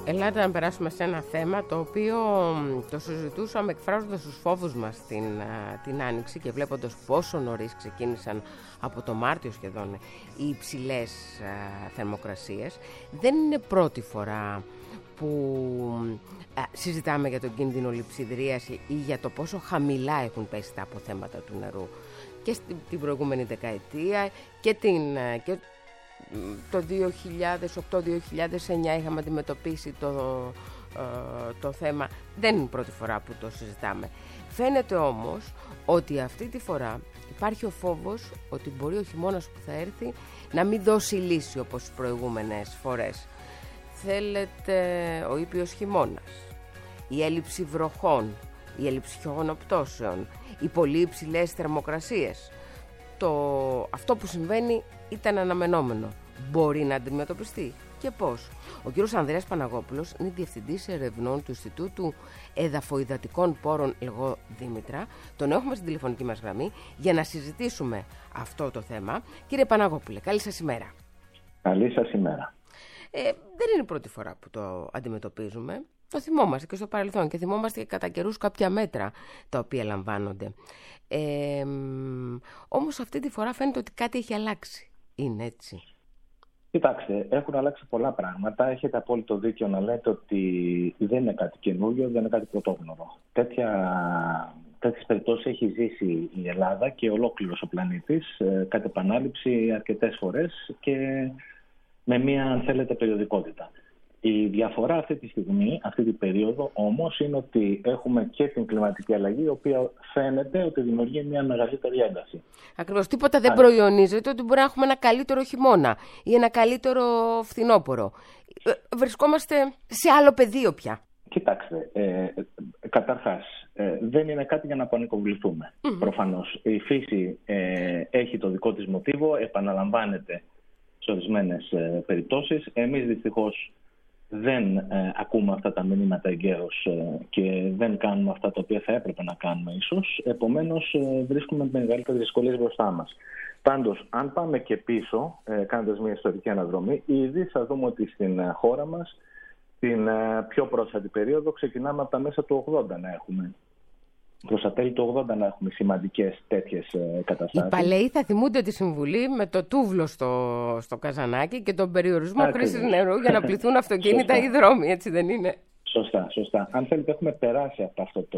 Ελάτε να περάσουμε σε ένα θέμα το οποίο το συζητούσαμε εκφράζοντας τους φόβους μας την, την Άνοιξη και βλέποντας πόσο νωρίς ξεκίνησαν από το Μάρτιο σχεδόν οι υψηλές α, θερμοκρασίες. Δεν είναι πρώτη φορά που α, συζητάμε για τον κίνδυνο λειψιδρίας ή για το πόσο χαμηλά έχουν πέσει τα αποθέματα του νερού. Και στην προηγούμενη δεκαετία και, την, και το δύο χιλιάδες οκτώ δύο χιλιάδες εννιά είχαμε αντιμετωπίσει το, ε, το θέμα. Δεν είναι η πρώτη φορά που το συζητάμε. Φαίνεται όμως ότι αυτή τη φορά υπάρχει ο φόβος ότι μπορεί ο χειμώνας που θα έρθει να μην δώσει λύση όπως τις προηγούμενες φορές. Θέλετε ο ήπιος χειμώνας, η έλλειψη βροχών, η έλλειψη χιονοπτώσεων, οι πολύ υψηλές θερμοκρασίες. Το... Αυτό που συμβαίνει ήταν αναμενόμενο. Μπορεί να αντιμετωπιστεί και πώς? Ο κύριος Ανδρέας Παναγόπουλος είναι διευθυντής ερευνών του Ινστιτούτου Εδαφοϊδατικών Πόρων, εγώ Δήμητρα. Τον έχουμε στην τηλεφωνική μας γραμμή για να συζητήσουμε αυτό το θέμα. Κύριε Παναγόπουλε, καλή σας ημέρα. Καλή σας ημέρα. Ε, δεν είναι η πρώτη φορά που το αντιμετωπίζουμε. Το θυμόμαστε και στο παρελθόν και θυμόμαστε και κατά καιρούς κάποια μέτρα τα οποία λαμβάνονται. Ε, όμως αυτή τη φορά φαίνεται ότι κάτι έχει αλλάξει. Είναι έτσι? Κοιτάξτε, έχουν αλλάξει πολλά πράγματα. Έχετε απόλυτο δίκιο να λέτε ότι δεν είναι κάτι καινούριο, δεν είναι κάτι πρωτόγνωρο. Τέτοια, τέτοιες περιπτώσεις έχει ζήσει η Ελλάδα και ολόκληρος ο πλανήτης ε, κατ' επανάληψη αρκετές φορές και με μία, αν θέλετε, περιοδικότητα. Η διαφορά αυτή τη στιγμή, αυτή την περίοδο όμως, είναι ότι έχουμε και την κλιματική αλλαγή, η οποία φαίνεται ότι δημιουργεί μια μεγαλύτερη ένταση. Ακριβώς. Τίποτα δεν προϊονίζεται ότι μπορεί να έχουμε ένα καλύτερο χειμώνα ή ένα καλύτερο φθινόπωρο. Βρισκόμαστε σε άλλο πεδίο πια. Κοιτάξτε, ε, καταρχάς, ε, δεν είναι κάτι για να πανικοβληθούμε. Mm-hmm. Προφανώς. Η φύση ε, έχει το δικό της μοτίβο, επαναλαμβάνεται σε ορισμένες ε, περιπτώσεις. Εμείς δυστυχώς δεν ε, ακούμε αυτά τα μηνύματα εγκαίρως ε, και δεν κάνουμε αυτά τα οποία θα έπρεπε να κάνουμε ίσως. Επομένως ε, βρίσκουμε μεγαλύτερες δυσκολίες μπροστά μας. Πάντως, αν πάμε και πίσω, ε, κάνοντας μια ιστορική αναδρομή, ήδη θα δούμε ότι στην ε, χώρα μας την ε, πιο πρόσφατη περίοδο ξεκινάμε από τα μέσα του ογδόντα να έχουμε. Προς τα τέλη του ογδόντα να έχουμε σημαντικές τέτοιες ε, καταστάσεις. Οι παλαιοί θα θυμούνται τη συμβουλή με το τούβλο στο, στο καζανάκι και τον περιορισμό χρήσης νερού για να πληθούν αυτοκίνητα ή δρόμοι, έτσι δεν είναι? Σωστά, σωστά. Αν θέλετε, έχουμε περάσει από αυτό το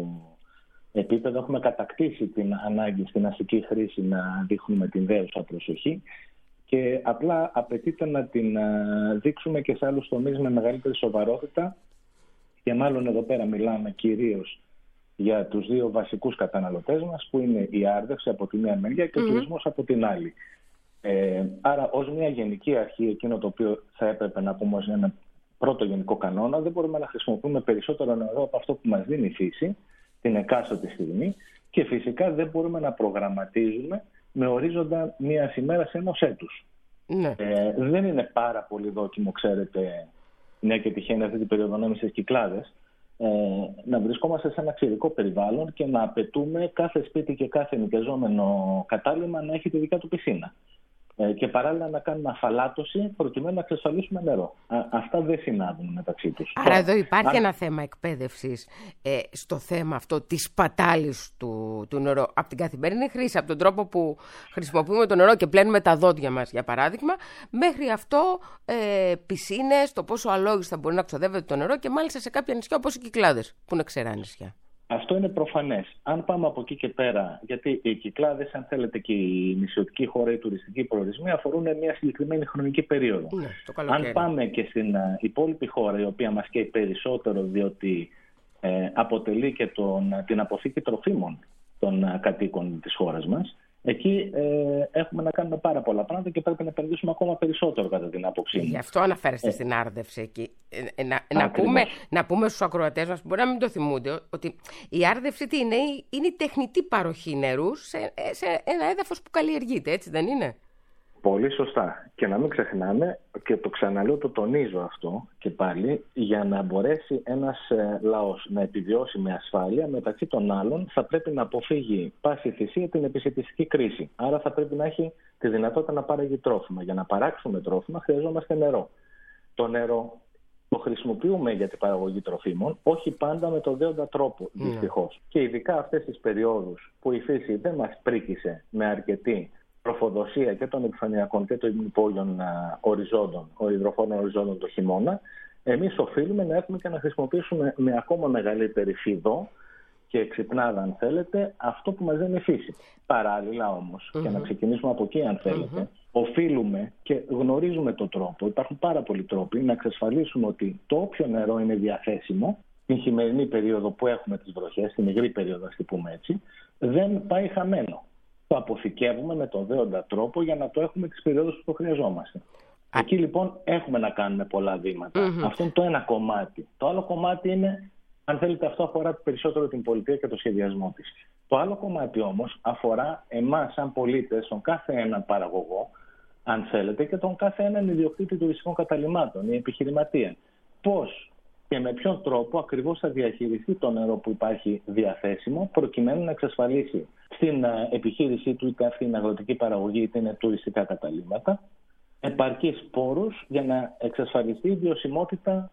επίπεδο, έχουμε κατακτήσει την ανάγκη στην αστική χρήση να δείχνουμε την δέουσα προσοχή και απλά απαιτείται να την δείξουμε και σε άλλους τομείς με μεγαλύτερη σοβαρότητα και μάλλον εδώ πέρα μιλάμε κυρίως για τους δύο βασικούς καταναλωτές μας, που είναι η άρδευση από τη μία μεριά και ο mm-hmm. τουρισμός από την άλλη. Ε, άρα, ως μια γενική αρχή, εκείνο το οποίο θα έπρεπε να πούμε ως ένα πρώτο γενικό κανόνα, δεν μπορούμε να χρησιμοποιούμε περισσότερο νερό από αυτό που μας δίνει η φύση την εκάστοτε στιγμή και φυσικά δεν μπορούμε να προγραμματίζουμε με ορίζοντα μία ημέρα σε ενός έτους. Mm-hmm. Ε, δεν είναι πάρα πολύ δόκιμο, ξέρετε, μια και τυχαίνει αυτή την περίοδο να είμαι στις Κυκλάδες, Ε, να βρισκόμαστε σε ένα ξηρικό περιβάλλον και να απαιτούμε κάθε σπίτι και κάθε νοικιαζόμενο κατάλημα να έχει τη δικιά του πισίνα. Ε, και παράλληλα να κάνουμε αφαλάτωση προκειμένου να εξασφαλίσουμε νερό. Α, αυτά δεν συνάδουν μεταξύ τους. Άρα εδώ υπάρχει Α... ένα θέμα εκπαίδευσης ε, στο θέμα αυτό της σπατάλης του, του νερού. Από την καθημερινή χρήση, από τον τρόπο που χρησιμοποιούμε το νερό και πλένουμε τα δόντια μας, για παράδειγμα, μέχρι αυτό ε, πισίνες, το πόσο αλόγιστα μπορεί να ξοδεύεται το νερό και μάλιστα σε κάποια νησιά όπως οι Κυκλάδες, που είναι ξερά νησιά. Αυτό είναι προφανές. Αν πάμε από εκεί και πέρα, γιατί οι Κυκλάδες, αν θέλετε, και η νησιωτική χώρα, οι τουριστικοί προορισμοί αφορούν μια συγκεκριμένη χρονική περίοδο. Ναι, αν πάμε και στην υπόλοιπη χώρα, η οποία μας καίει περισσότερο, διότι ε, αποτελεί και τον, την αποθήκη τροφίμων των κατοίκων της χώρας μας, εκεί ε, έχουμε να κάνουμε πάρα πολλά πράγματα και πρέπει να επενδύσουμε ακόμα περισσότερο, κατά την άποψή μου. Γι' αυτό αναφέρεστε ε, στην άρδευση εκεί. Ε, να, να, πούμε, να πούμε στους ακροατές μας, μπορεί να μην το θυμούνται, ότι η άρδευση τι είναι? Είναι η τεχνητή παροχή νερού σε, σε ένα έδαφος που καλλιεργείται, έτσι δεν είναι? Πολύ σωστά. Και να μην ξεχνάμε, και το ξαναλέω, το τονίζω αυτό και πάλι, για να μπορέσει ένας ε, λαός να επιβιώσει με ασφάλεια, μεταξύ των άλλων θα πρέπει να αποφύγει πάση θυσία την επισιτιστική κρίση. Άρα θα πρέπει να έχει τη δυνατότητα να παράγει τρόφιμα. Για να παράξουμε τρόφιμα χρειαζόμαστε νερό. Το νερό το χρησιμοποιούμε για την παραγωγή τροφίμων, όχι πάντα με το δέοντα τρόπο, δυστυχώς. Mm. Και ειδικά αυτές τις περιόδους που η φύση δεν μας πρίκησε με αρκετή τροφοδοσία και των επιφανειακών και των υπόγειων οριζόντων, υδροφόρων οριζόντων το χειμώνα, εμείς οφείλουμε να έχουμε και να χρησιμοποιήσουμε με ακόμα μεγαλύτερη φιδό και ξυπνάδα, αν θέλετε, αυτό που μας δίνει η φύση. Παράλληλα όμως, mm-hmm. και να ξεκινήσουμε από εκεί, αν θέλετε, mm-hmm. οφείλουμε και γνωρίζουμε τον τρόπο, υπάρχουν πάρα πολλοί τρόποι, να εξασφαλίσουμε ότι το όποιο νερό είναι διαθέσιμο, την χειμερινή περίοδο που έχουμε τις βροχές, την υγρή περίοδο, ας την πούμε έτσι, δεν πάει χαμένο. Το αποθηκεύουμε με τον δέοντα τρόπο για να το έχουμε τις περιόδους που το χρειαζόμαστε. Mm-hmm. Εκεί λοιπόν έχουμε να κάνουμε πολλά βήματα. Mm-hmm. Αυτό είναι το ένα κομμάτι. Το άλλο κομμάτι είναι, αν θέλετε, αυτό αφορά περισσότερο την πολιτεία και το σχεδιασμό της. Το άλλο κομμάτι όμως αφορά εμάς σαν πολίτες, τον κάθε έναν παραγωγό, αν θέλετε, και τον κάθε έναν ιδιοκτήτη τουριστικών καταλυμάτων ή επιχειρηματία. Πώς και με ποιον τρόπο ακριβώς θα διαχειριστεί το νερό που υπάρχει διαθέσιμο, προκειμένου να εξασφαλίσει στην επιχείρησή του, είτε αυτή είναι αγροτική παραγωγή είτε είναι τουριστικά καταλύματα, επαρκείς πόρους για να εξασφαλιστεί η βιωσιμότητα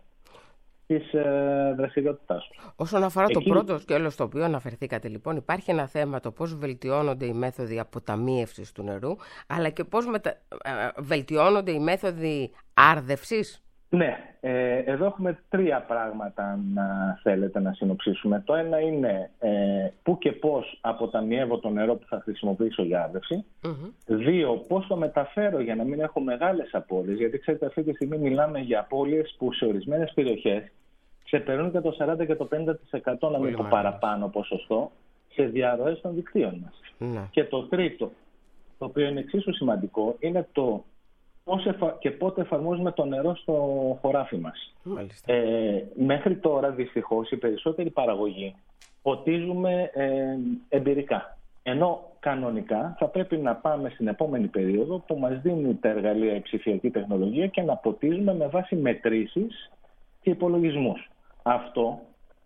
της ε, δραστηριότητάς του. Όσον αφορά Εκεί... το πρώτο σκέλος στο οποίο αναφερθήκατε, λοιπόν, υπάρχει ένα θέμα το πώς βελτιώνονται οι μέθοδοι αποταμίευσης του νερού, αλλά και πώς μετα... βελτιώνονται οι μέθοδοι άρδευσης. Ναι, ε, εδώ έχουμε τρία πράγματα να θέλετε να συνοψίσουμε. Το ένα είναι ε, πού και πώς αποταμιεύω το νερό που θα χρησιμοποιήσω για άρδευση. Mm-hmm. Δύο, πώς το μεταφέρω για να μην έχω μεγάλες απώλειες. Γιατί ξέρετε, αυτή τη στιγμή μιλάμε για απώλειες που σε ορισμένες περιοχές ξεπερνούν και το σαράντα και το πενήντα τοις εκατό, να μην πω παραπάνω ποσοστό, σε διαρροές των δικτύων μας. Mm-hmm. Και το τρίτο, το οποίο είναι εξίσου σημαντικό, είναι το πώς και πότε εφαρμόζουμε το νερό στο χωράφι μας. Ε, μέχρι τώρα, δυστυχώς, οι περισσότεροι παραγωγοί ποτίζουμε ε, εμπειρικά. Ενώ κανονικά θα πρέπει να πάμε στην επόμενη περίοδο που μας δίνει τα εργαλεία η ψηφιακή τεχνολογία και να ποτίζουμε με βάση μετρήσεις και υπολογισμούς. Αυτό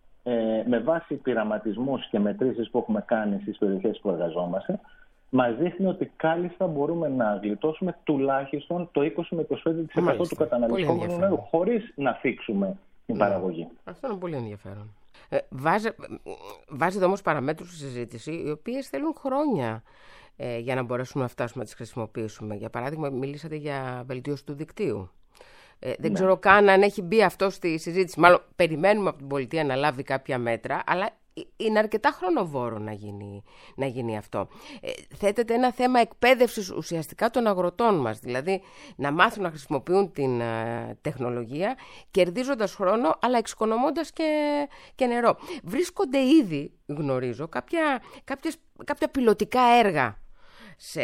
ε, με βάση πειραματισμούς και μετρήσεις που έχουμε κάνει στις περιοχές που εργαζόμαστε, μας δείχνει ότι κάλλιστα μπορούμε να γλιτώσουμε τουλάχιστον το είκοσι με είκοσι πέντε τοις εκατό του καταναλωτικού νερού, χωρίς να θίξουμε την ναι. παραγωγή. Αυτό είναι πολύ ενδιαφέρον. Ε, βάζε, βάζετε όμως παραμέτρους στη συζήτηση, οι οποίες θέλουν χρόνια ε, για να μπορέσουμε να φτάσουμε να τις χρησιμοποιήσουμε. Για παράδειγμα, μιλήσατε για βελτίωση του δικτύου. Ε, δεν ναι. ξέρω καν αν έχει μπει αυτό στη συζήτηση. Μάλλον περιμένουμε από την πολιτεία να λάβει κάποια μέτρα, αλλά είναι αρκετά χρονοβόρο να γίνει, να γίνει αυτό. Ε, θέτεται ένα θέμα εκπαίδευσης ουσιαστικά των αγροτών μας, δηλαδή να μάθουν να χρησιμοποιούν την ε, τεχνολογία, κερδίζοντας χρόνο, αλλά εξοικονομώντας και, και νερό. Βρίσκονται ήδη, γνωρίζω, κάποια, κάποιες, κάποια πιλωτικά έργα σε,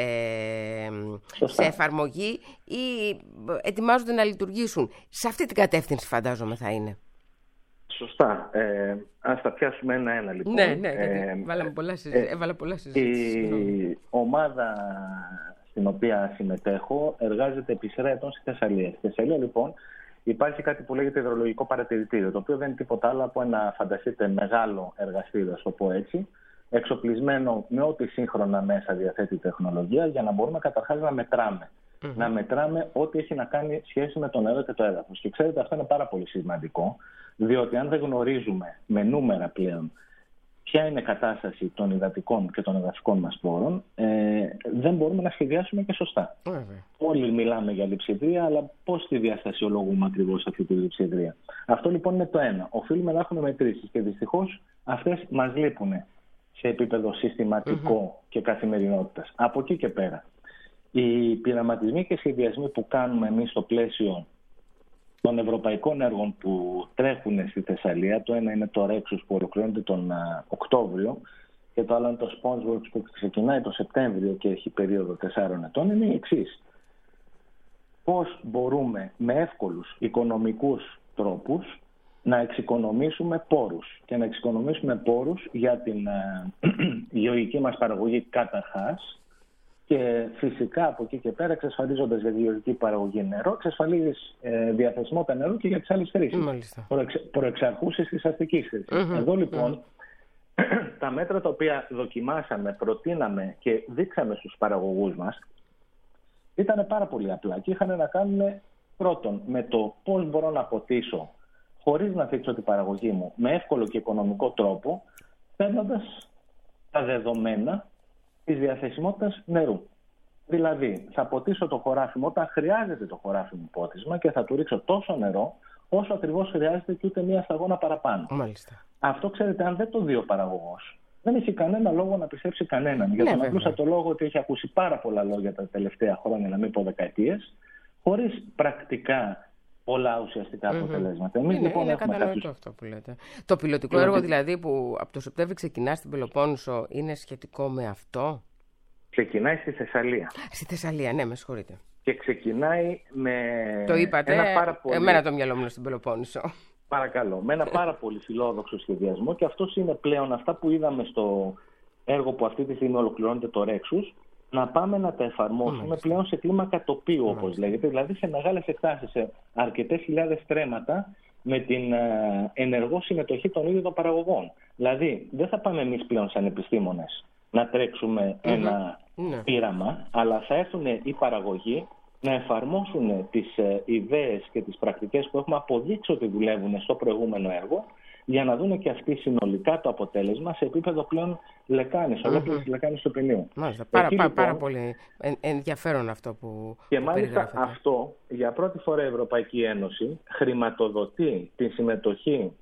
σε εφαρμογή ή ετοιμάζονται να λειτουργήσουν. Σε αυτή την κατεύθυνση φαντάζομαι θα είναι. Σωστά. Ε, ας τα πιάσουμε ένα-ένα λοιπόν. Ναι, ναι, ε, βάλαμε πολλά συζήτηση, ε, έβαλα πολλά συζήτηση. Η ομάδα στην οποία συμμετέχω εργάζεται επί σειρά ετών στη Θεσσαλία. Στη Θεσσαλία λοιπόν υπάρχει κάτι που λέγεται υδρολογικό παρατηρητήριο, το οποίο δεν είναι τίποτα άλλο από ένα, φανταστείτε, μεγάλο εργαστήριο, ας το πω έτσι, εξοπλισμένο με ό,τι σύγχρονα μέσα διαθέτει η τεχνολογία, για να μπορούμε καταρχάς να μετράμε. Mm-hmm. Να μετράμε ό,τι έχει να κάνει σχέση με το νερό και το έδαφος. Και ξέρετε, αυτό είναι πάρα πολύ σημαντικό, διότι αν δεν γνωρίζουμε με νούμερα πλέον ποια είναι η κατάσταση των υδατικών και των εδαφικών μας πόρων, ε, δεν μπορούμε να σχεδιάσουμε και σωστά. Mm-hmm. Όλοι μιλάμε για λειψιδρία, αλλά πώς τη διαστασιολογούμε ακριβώς αυτή τη λειψιδρία. Αυτό λοιπόν είναι το ένα. Οφείλουμε να έχουμε μετρήσεις και δυστυχώς αυτές μας λείπουν σε επίπεδο συστηματικό mm-hmm. και καθημερινότητας. Από εκεί και πέρα, οι πειραματισμοί και σχεδιασμοί που κάνουμε εμείς στο πλαίσιο των ευρωπαϊκών έργων που τρέχουν στη Θεσσαλία, το ένα είναι το Rexus που ολοκληρώνεται τον α, Οκτώβριο και το άλλο είναι το Spongeworks που ξεκινάει το Σεπτέμβριο και έχει περίοδο τεσσάρων ετών, είναι η εξής. Πώς μπορούμε με εύκολους οικονομικούς τρόπους να εξοικονομήσουμε πόρους και να εξοικονομήσουμε πόρους για την α, γεωργική μας παραγωγή καταρχάς, και φυσικά από εκεί και πέρα, εξασφαλίζοντας για τη γεωργική παραγωγή νερό, εξασφαλίζεις ε, διαθεσιμότητα νερού και για τις άλλες χρήσεις. Προεξ, προεξαρχούσης της αστικής χρήσης. Mm-hmm. Εδώ λοιπόν mm-hmm. τα μέτρα τα οποία δοκιμάσαμε, προτείναμε και δείξαμε στους παραγωγούς μας ήταν πάρα πολύ απλά και είχαν να κάνουν πρώτον με το πώς μπορώ να ποτίσω χωρίς να θίξω την παραγωγή μου, με εύκολο και οικονομικό τρόπο, παίρνοντας τα δεδομένα της διαθεσιμότητας νερού. Δηλαδή, θα ποτίσω το χωράφι μου όταν χρειάζεται το χωράφι μου πότισμα και θα του ρίξω τόσο νερό, όσο ακριβώς χρειάζεται και ούτε μία σταγόνα παραπάνω. Μάλιστα. Αυτό, ξέρετε, αν δεν το δει ο παραγωγός, δεν έχει κανένα λόγο να πιστέψει κανέναν. Για Ναι, τον βέβαια. απλούστατο λόγο ότι έχει ακούσει πάρα πολλά λόγια τα τελευταία χρόνια, να μην πω δεκαετίες, χωρίς πρακτικά πολλά ουσιαστικά αποτελέσματα. Εμείς Είναι, λοιπόν είναι έχουμε κατανοητό κάποιους... αυτό που λέτε. Το πιλωτικό Είναι έργο ότι- δηλαδή που από το Σεπτέμβρη ξεκινά στην Πελοπόννησο είναι σχετικό με αυτό? Ξεκινάει στη Θεσσαλία. Στη Θεσσαλία, ναι, με συγχωρείτε. Και ξεκινάει με Το είπατε, ένα πάρα πολύ... εμένα το μυαλό μου είναι στην Πελοπόννησο. Παρακαλώ, με ένα πάρα πολύ φιλόδοξο σχεδιασμό, και αυτός είναι πλέον αυτά που είδαμε στο έργο που αυτή τη στιγμή ολοκληρώνεται, το Ρέξους, να πάμε να τα εφαρμόσουμε Μάλιστα. πλέον σε κλίμακα τοπίου, όπως Μάλιστα. λέγεται, δηλαδή σε μεγάλες εκτάσεις, σε αρκετές χιλιάδες στρέμματα, με την ε, ενεργό συμμετοχή των ίδιων των παραγωγών. Δηλαδή, δεν θα πάμε εμείς πλέον σαν επιστήμονες να τρέξουμε ένα Ναι. πείραμα, αλλά θα έρθουν οι παραγωγοί να εφαρμόσουν τις ε, ιδέες και τις πρακτικές που έχουμε αποδείξει ότι δουλεύουν στο προηγούμενο έργο, για να δουν και αυτοί συνολικά το αποτέλεσμα σε επίπεδο πλέον λεκάνης, ολόκληρης λεκάνης του ποινίου. Μάλιστα. Πάρα, Εκεί, πάρα, λοιπόν, πάρα πολύ εν- ενδιαφέρον αυτό που, και που μάλιστα περιγράφετε. αυτό, για πρώτη φορά η Ευρωπαϊκή Ένωση χρηματοδοτεί τη συμμετοχή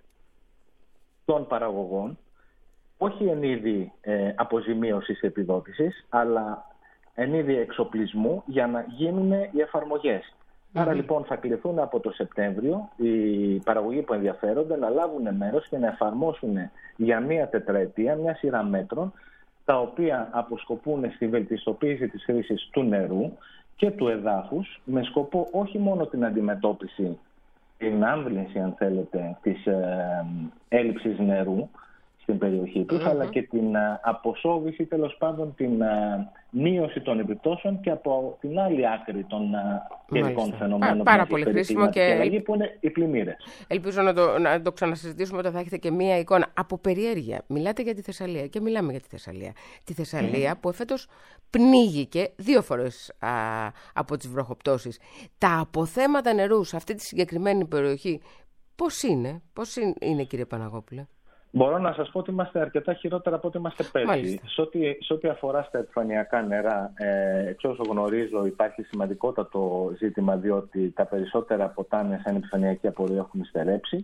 των παραγωγών, όχι εν είδη ε, αποζημίωσης επιδότησης, αλλά εν είδη εξοπλισμού για να γίνουν οι εφαρμογές. Άρα λοιπόν θα κληθούν από το Σεπτέμβριο οι παραγωγοί που ενδιαφέρονται να λάβουν μέρος και να εφαρμόσουν για μία τετραετία μια σειρά μέτρων, τα οποία αποσκοπούν στη βελτιστοποίηση της χρήσης του νερού και του εδάφους, με σκοπό όχι μόνο την αντιμετώπιση, την άμβλυνση αν θέλετε, της ε, έλλειψης νερού στην περιοχή τους, αλλά και την α, αποσόβηση, τέλος πάντων την α, μείωση των επιπτώσεων και από την άλλη άκρη των α, καιρικών Μάλιστα. φαινομένων. Πά- πάρα που πολύ έχει χρήσιμο κλιματική και- αλλαγή, που είναι οι πλημμύρες. Ελπίζω να το, να το ξανασυζητήσουμε όταν θα έχετε και μία εικόνα. Από περιέργεια, μιλάτε για τη Θεσσαλία και μιλάμε για τη Θεσσαλία. Τη Θεσσαλία που εφέτος πνίγηκε δύο φορές α, από τις βροχοπτώσεις. Τα αποθέματα νερού σε αυτή τη συγκεκριμένη περιοχή πώς είναι, πώς είναι, είναι κύριε Παναγόπουλε? Μπορώ να σας πω ότι είμαστε αρκετά χειρότερα από ό,τι είμαστε πέρσι. Μάλιστα. Σε ό,τι, σε ό,τι αφορά στα επιφανειακά νερά, ε, εξ όσο γνωρίζω υπάρχει σημαντικότατο ζήτημα, διότι τα περισσότερα ποτάμια σαν επιφανειακή απορρία έχουν στερέψει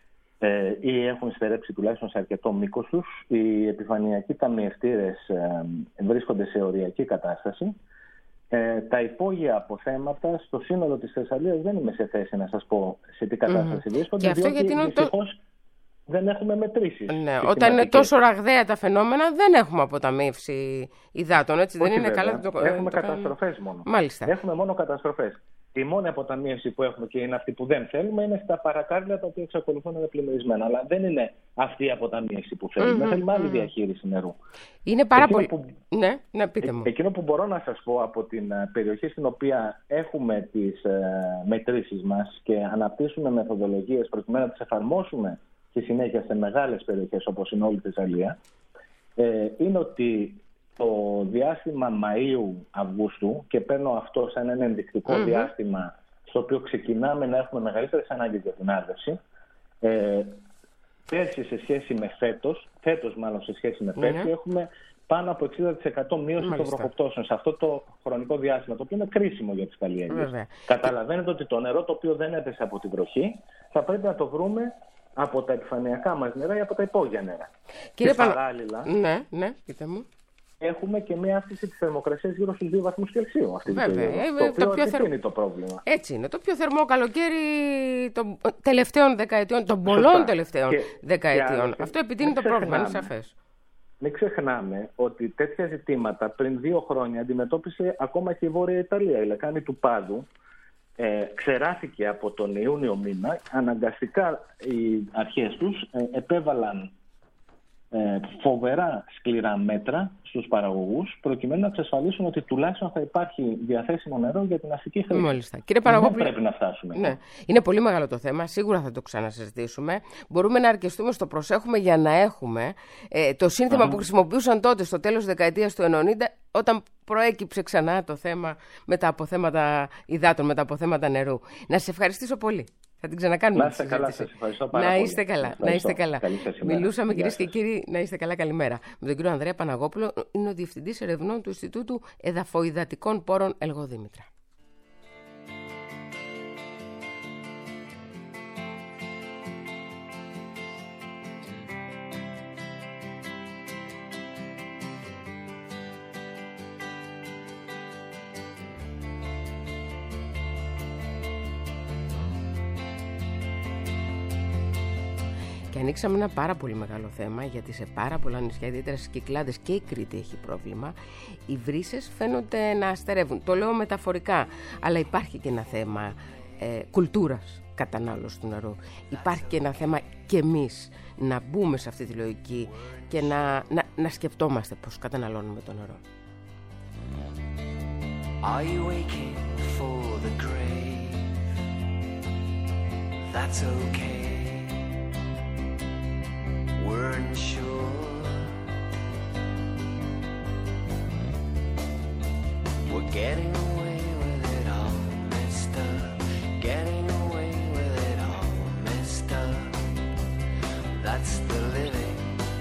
ε, ή έχουν στερέψει τουλάχιστον σε αρκετό μήκος τους. Οι επιφανειακοί ταμιευτήρες ε, βρίσκονται σε οριακή κατάσταση. Ε, τα υπόγεια αποθέματα στο σύνολο της Θεσσαλίας δεν είμαι σε θέση να σας πω σε τι κατάσταση βρίσκονται, Και αυτό διότι γιατί είναι το- δυστυχώς δεν έχουμε μετρήσεις. Ναι, συστηματικές. όταν είναι τόσο ραγδαία τα φαινόμενα δεν έχουμε αποταμίευση υδάτων, έτσι Όχι δεν είναι βέβαια. καλά? Το, Έχουμε το καταστροφές μόνο. Μάλιστα. Έχουμε μόνο καταστροφές. Η μόνη αποταμίευση που έχουμε, και είναι αυτή που δεν θέλουμε, είναι στα παρακάρδια τα οποία εξακολουθούν να είναι πλημμυρισμένα. Αλλά δεν είναι αυτή η αποταμίευση που θέλουμε. Μμμ, Θέλουμε άλλη μμμ. διαχείριση νερού. Είναι πάρα Εκείνο πολύ... που- Ναι, ναι, πείτε μου. Εκείνο που μπορώ να σας πω από την ε, περιοχή στην οποία έχουμε τις ε, μετρήσεις μας και αναπτύσσουμε μεθοδολογίες προκειμένου να τις εφαρμόσουμε στη συνέχεια σε μεγάλες περιοχές όπως είναι όλη η Θεσσαλία, ε, είναι ότι το διάστημα Μαΐου-Αυγούστου, και παίρνω αυτό σαν ένα ενδεικτικό Μμμ. διάστημα στο οποίο ξεκινάμε να έχουμε μεγαλύτερες ανάγκες για την άρδευση, ε, πέρσι σε σχέση με φέτος, φέτος μάλλον σε σχέση με πέρσι, Ναι. έχουμε πάνω από εξήντα τοις εκατό μείωση των Μάλιστα. βροχοπτώσεων σε αυτό το χρονικό διάστημα, το οποίο είναι κρίσιμο για τις καλλιέργειες. Βέβαια. Καταλαβαίνετε ότι το νερό το οποίο δεν έπεσε από την βροχή θα πρέπει να το βρούμε από τα επιφανειακά μας νερά ή από τα υπόγεια νερά. Κύριε και Πανα- παράλληλα Ναι, ναι, πείτε μου. έχουμε και μια αύξηση της θερμοκρασίας γύρω στους δύο βαθμούς Κελσίου αυτή τη Βέβαια. περίοδο, Ε, το το οποίο πιο θερμ- επιτείνει το πρόβλημα. Έτσι είναι. Το πιο θερμό καλοκαίρι των τελευταίων δεκαετιών, των πολλών Σωστά. τελευταίων Και- δεκαετιών. και Αυτό επιτείνει μην το πρόβλημα, είναι ξεχνάμε. σαφές. Μην ξεχνάμε ότι τέτοια ζητήματα πριν δύο χρόνια αντιμετώπισε ακόμα και η Βόρεια Ιταλία. Η λεκάνη του Πάδου ε, ξεράθηκε από τον Ιούνιο μήνα. Αναγκαστικά οι αρχές τους ε, επέβαλαν ε, φοβερά σκληρά μέτρα στους παραγωγούς προκειμένου να εξασφαλίσουν ότι τουλάχιστον θα υπάρχει διαθέσιμο νερό για την αστική χρήση. Μάλιστα. Κύριε Δεν Παναγόπουλε, πρέπει να φτάσουμε. ναι, είναι πολύ μεγάλο το θέμα. Σίγουρα θα το ξανασυζητήσουμε. Μπορούμε να αρκεστούμε στο προσέχουμε για να έχουμε ε, το σύνθημα που χρησιμοποιούσαν τότε στο τέλος της δεκαετίας του ενενήντα, όταν προέκυψε ξανά το θέμα με τα αποθέματα υδάτων, με τα αποθέματα νερού. Να σας ευχαριστήσω πολύ. Θα την ξανακάνουμε. Να είστε καλά, σας ευχαριστώ πάρα να πολύ. είστε καλά, να είστε καλά. Μιλούσαμε, κυρίες και κύριοι, να είστε καλά, καλημέρα. Με τον κύριο Ανδρέα Παναγόπουλο, είναι ο Διευθυντής Ερευνών του Ινστιτούτου Εδαφοϊδατικών Πόρων Ελγοδήμητρα. Και ανοίξαμε ένα πάρα πολύ μεγάλο θέμα, γιατί σε πάρα πολλά νησιά, ιδιαίτερα στις Κυκλάδες και η Κρήτη έχει πρόβλημα. Οι βρύσες φαίνονται να αστερεύουν. Το λέω μεταφορικά, αλλά υπάρχει και ένα θέμα ε, κουλτούρας κατανάλωσης του νερού. Υπάρχει και ένα θέμα κι εμείς να μπούμε σε αυτή τη λογική και να, να, να σκεφτόμαστε πώς καταναλώνουμε το νερό. Are you waiting for the grave? That's okay. Weren't sure. We're getting away with it all, mister. Getting away with it all, mister. That's the living.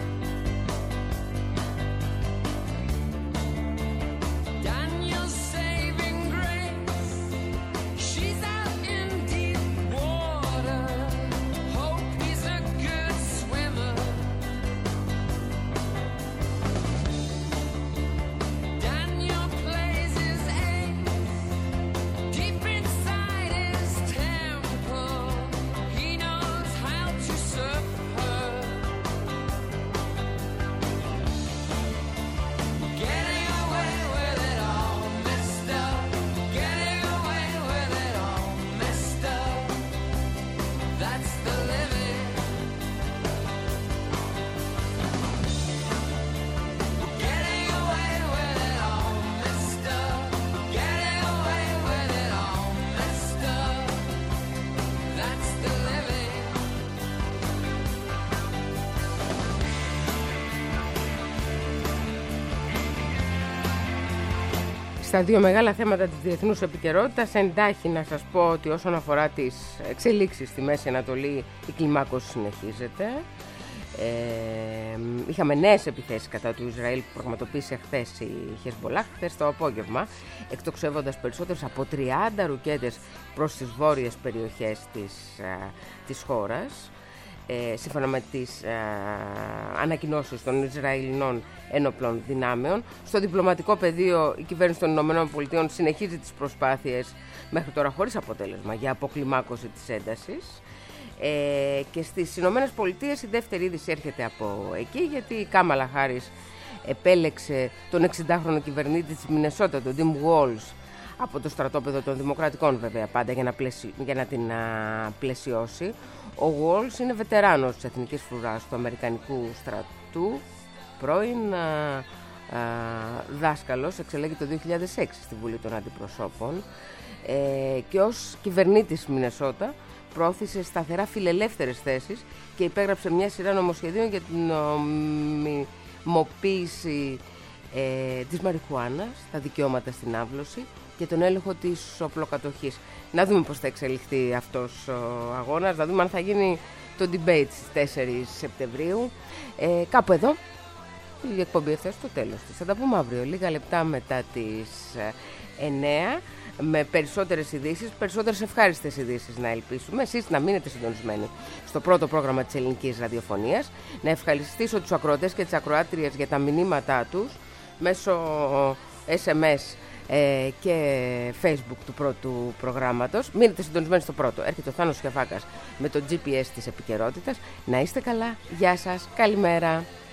Daniel's saving grace. She's out in deep water. Hope he's a good swimmer. Daniel plays his ace deep inside his temple. He knows how to surf her. Getting away with it all, mister. Getting away with it all, mister. That's the living. Getting away with it all, mister. Getting away with it all, mister. That's the living. Στα δύο μεγάλα θέματα της διεθνούς επικαιρότητας, εντάχει να σας πω ότι όσον αφορά τις εξελίξεις στη Μέση Ανατολή, η κλιμάκωση συνεχίζεται. Ε, είχαμε νέες επιθέσεις κατά του Ισραήλ που πραγματοποίησε χθες η Χεσμπολάχ, χθες το απόγευμα, εκτοξεύοντας περισσότερες από τριάντα ρουκέτες προς τις βόρειες περιοχές της, α, της χώρας. Ε, σύμφωνα με τις ε, ανακοινώσεις των Ισραηλινών ένοπλων δυνάμεων. Στο διπλωματικό πεδίο, η κυβέρνηση των ΗΠΑ συνεχίζει τις προσπάθειες μέχρι τώρα χωρίς αποτέλεσμα για αποκλιμάκωση της έντασης. Ε, και στις Ηνωμένες Πολιτείες η δεύτερη είδηση έρχεται από εκεί, γιατί η Κάμαλα Χάρις επέλεξε τον εξηντάχρονο κυβερνήτη της Μινεσότα, τον Τιμ Walz, από το στρατόπεδο των Δημοκρατικών βέβαια πάντα, για να, πλαισι... για να την α, πλαισιώσει. Ο Walz είναι βετεράνος της εθνικής φρουράς του Αμερικανικού στρατού, πρώην α, α, δάσκαλος, εξελέγει το δύο χιλιάδες έξι στη Βουλή των Αντιπροσώπων ε, και ως κυβερνήτης Μινεσότα πρόθεσε σταθερά φιλελεύθερες θέσεις και υπέγραψε μια σειρά νομοσχεδίων για την νομιμοποίηση ε, της μαριχουάνας, τα δικαιώματα στην άβλωση και τον έλεγχο της οπλοκατοχής. Να δούμε πώς θα εξελιχθεί αυτός ο αγώνας, να δούμε αν θα γίνει το debate στις τέσσερις Σεπτεμβρίου. Ε, κάπου εδώ η εκπομπή έφτασε στο τέλος της. Θα τα πούμε αύριο, λίγα λεπτά μετά τις εννέα, με περισσότερες ειδήσεις, περισσότερες ευχάριστες ειδήσεις να ελπίσουμε. Εσείς να μείνετε συντονισμένοι στο πρώτο πρόγραμμα της ελληνικής ραδιοφωνίας. Να ευχαριστήσω τους ακροατές και τις ακροάτριες για τα μηνύματά τους μέσω ες εμ ες ε, και Facebook του πρώτου προγράμματος. Μείνετε συντονισμένοι στο πρώτο. Έρχεται ο Θάνος Σκιαφάκας με το τζι πι ες της επικαιρότητας. Να είστε καλά. Γεια σας. Καλημέρα.